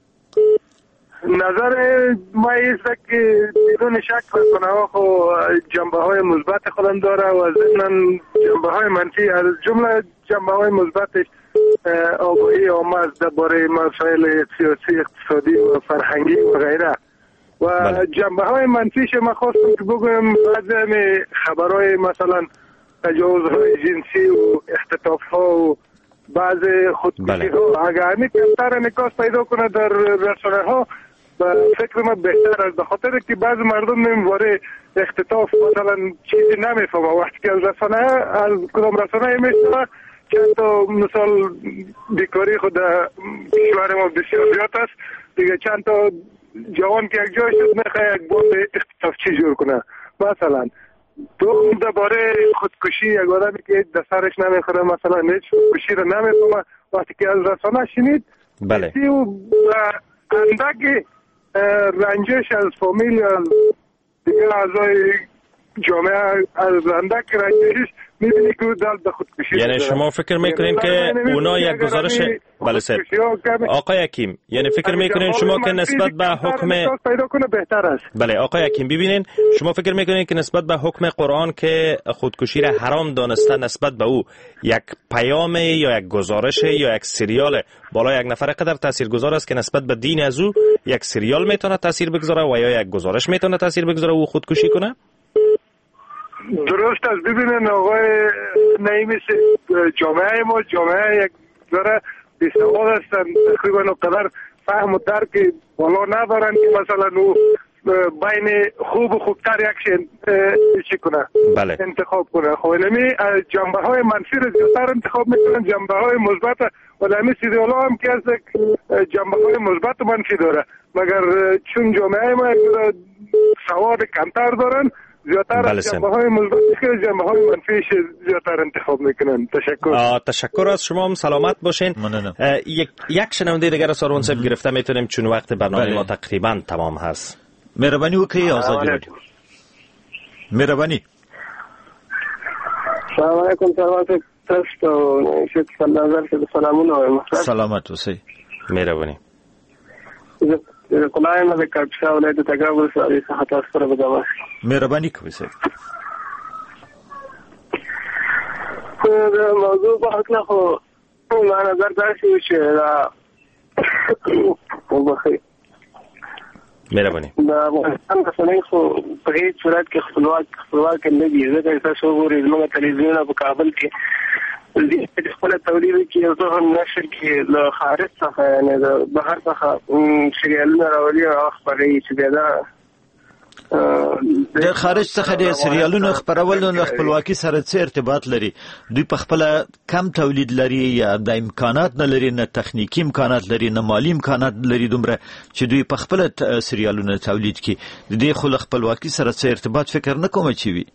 نظر ما است که بدون شک رسانه‌ها خو جنبه‌های مثبت خودم داره و ضمن جنبه‌های منفی از جمله جنبه‌های مثبتش آگاهی عامه از درباره مسائل سیاسی اقتصادی و فرهنگی و غیره و بله. جنبه‌های منفیش ما خواستم که بگویم بعضی خبرهای مثلا تجاوزهای جنسی و اختطاف‌ها و بعض خودکشی ها اگر همین کمتر انعکاس پیدا کنه در رسانه ها فکر من بهتر است، به خاطر که بعض مردم نمیواره اختطاف مثلا چیزی نمیفهمه وقتی که از رسانه از کدام رسانه میشنوه چند تا مثال بیکاری خود کشور ما بسیار زیاد است دیگه، چند تا جوان که یک جای شد میخواه یک بار اختطاف چی جور کنه مثلا تو درباره خودکشی یک آدمی که دسترش نمیخوره مثلا هیچ خودکشی رو نمیفهمه وقتی که از رسانه شنید بله اندک رنجش از فامیل از دیگه اعضای جامعه از اندک رنجش میبینی که دل به خودکشی یعنی شما فکر میکنین که اونا یک گزارش بله سر آقای حکیم یعنی فکر میکنین شما که نسبت به حکم پیدا کنه بهتر است. بله آقای حکیم ببینین شما فکر میکنین که نسبت به حکم قرآن که خودکشی را حرام دانسته نسبت به او یک پیام یا یک گزارش یا یک سریال بالا یک نفر قدر تاثیرگذار است که نسبت به دین از او یک سریال میتونه تاثیر بگذاره و یا یک گزارش میتونه تاثیر بگذاره او خودکشی کنه؟ درست است. ببینن آقای نعیمی جامعه ما جامعه یک ذره بی‌سواد هستن تقریبا اونقدر فهم و درک بالا ندارن که مثلا او بین خوب و خوبتر یک چی کنه بله. انتخاب کنه. خب اینمی جنبه های منفی رو زیادتر انتخاب میکنن، جنبه های مثبت و اینمی سریال هم که از جنبه های مثبت و منفی داره، مگر چون جامعه ما سواد کمتر دارن زیادتر بله جنبه های مثبتی که جنبه های منفیش زیادتر انتخاب میکنن. تشکر. تشکر از شما هم سلامت باشین. یک یک شنونده دیگر ساروان صاحب گرفته میتونیم چون وقت برنامه بله. ما تقریبا تمام هست. مهربانی وکړئ آزادی رادیو. مهربانی. سلام علیکم سلامات تاسو ته شکر نظر ته سلامونه وایم. سلامت اوسئ. مهربانی. زه کولای ما د کاپشا ولایت تګاو سره څه تاسو سره بدوم. مهربانی کوئ سر. دا موضوع په حق خو ما نظر دا شي چې دا وبخي مهرباني دا افغانستان رسنۍ خو په هیڅ صورت کې خپلواک خپلواک نه دي. ځکه تاسو وګورئ زموږ تلویزیون په کابل کې د خپل تولید کې یو څه هم نشر کې له خارج څخه یعنی د بهر څخه سریالونه راولي او خبرې چې دا د خارج څخه د سریالونو خبرول د خپلواکي سره څه ارتباط لري؟ دوی په خپل کم تولید لري یا د امکانات نه لري، نه تخنیکی امکانات لري، نه مالی امکانات لري دومره چې دوی په خپل سریالونو تولید کړي. د دې خو خپلواکي سره څه ارتباط فکر نه کوم چې وي.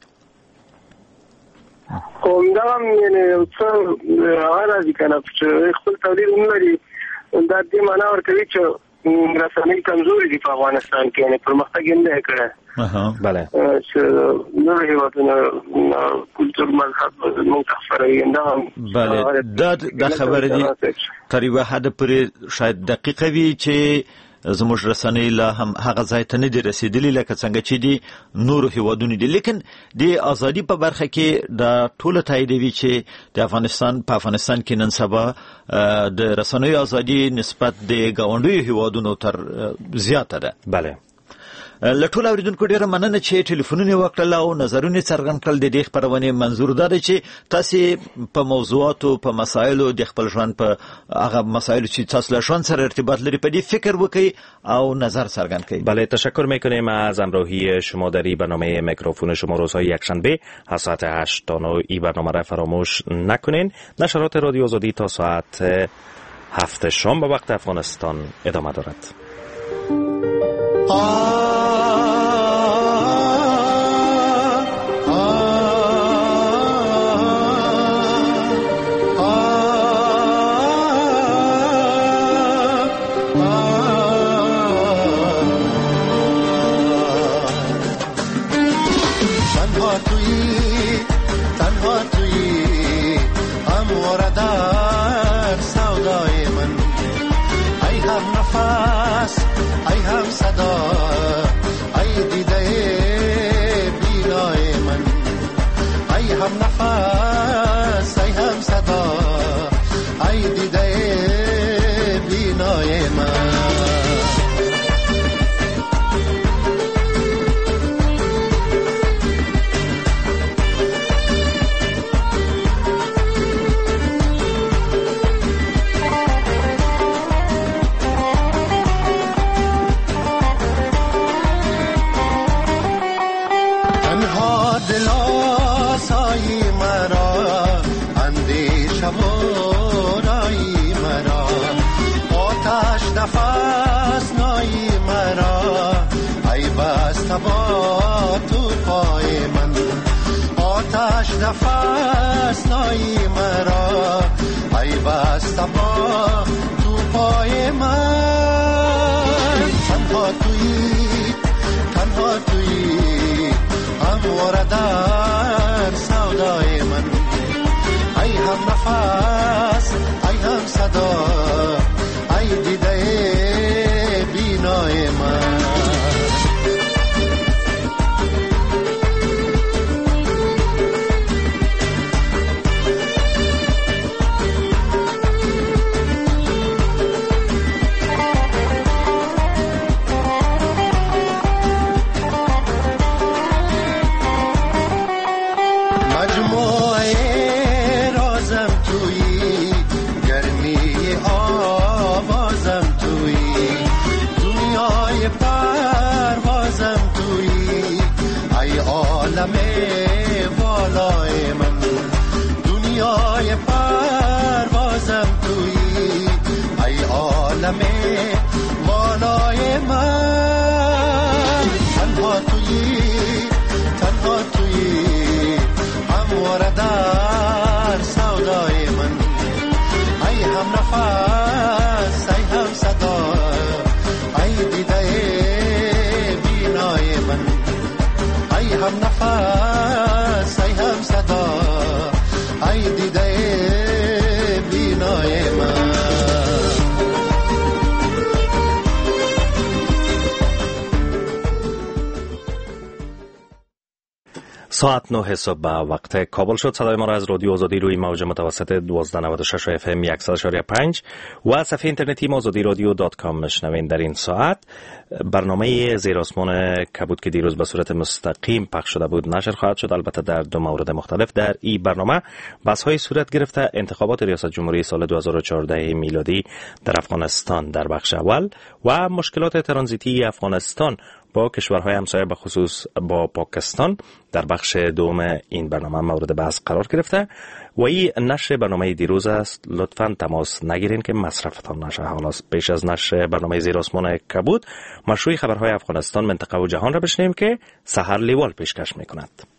کوم دا یعنی څه راځي کنه چې خپل تولید نه لري دا دې معنا ورکوي چې رسنۍ کمزوري دي په افغانستان کې، یعنی پرمختګ یې نه کړی. اها بله چې نور هیوادونه کلتور مذهب موږ خبروي نه. بله دا د خبرې دي تر یوه حد پورې شاید دقیقه وي چې زموږ رسنۍ لا هم هغه ځای ته نه دي رسیدلي لکه څنګه چې دي نورو هیوادونو دي. لیکن د ازادي په برخه کې دا ټوله تاییدوي چې د افغانستان په افغانستان کې نن سبا د رسنیو ازادي نسبت د ګاونډیو هیوادونو تر زیاته ده. بله له ټولو اوریدونکو ډیره مننه چې ټلیفونونه وکړل او نظرونه څرګند کړل. د دې خبرونه منظور ده چې تاسو په موضوعاتو په مسایلو د خپل ژوند په هغه مسایلو چې تاسو له ژوند سره ارتباط لري په دې فکر وکړئ او نظر څرګند کړئ. بله تشکر میکنیم از همراهی شما در این برنامه میکروفون شما روزهای یکشنبه از ساعت هشت تا نه این برنامه را فراموش نکنین. نشرات رادیو آزادی تا ساعت هفت شام به وقت افغانستان ادامه دارد. ای هم صدا توانایی مرا، آتش نفس نایی مرا، ای بسته با تو پای من، آتش نفس نایی مرا، ای بسته با تو پای من. تنها تویی، تنها تویی، همواره در سودای من، ای هم نفس، ای هم صدا، ای دیده بینای من. والای من، دنیای پروازم تویی، ای عالم والای من. تنها تویی، تنها تویی، همواره در سودای من، ای هم نفس، ای هم صدا، ای دیده بینای من، ای هم نفس، ای هم صدا، ای دیده بینای من. ساعت نه صبح وقت کابل شد. صدای ما را از رادیو آزادی روی موج متوسط دوازده نود و شش اف ام صد و پنج و صفحه اینترنتی آزادی رادیو دات کام میشنوین. در این ساعت برنامه زیر آسمان کبود که دیروز به صورت مستقیم پخش شده بود نشر خواهد شد، البته در دو مورد مختلف. در این برنامه بحث های صورت گرفته انتخابات ریاست جمهوری سال دو هزار و چهارده میلادی در افغانستان در بخش اول و مشکلات ترانزیتی افغانستان با کشورهای همسایه به خصوص با پاکستان در بخش دوم این برنامه مورد بحث قرار گرفته و این نشر برنامه دیروز است. لطفاً تماس نگیرین که مصرفتان نشه. حالا پیش از نشر برنامه زیر آسمان کبود مشروع خبرهای افغانستان، منطقه و جهان را بشنویم که سحر لیوال پیشکش میکند.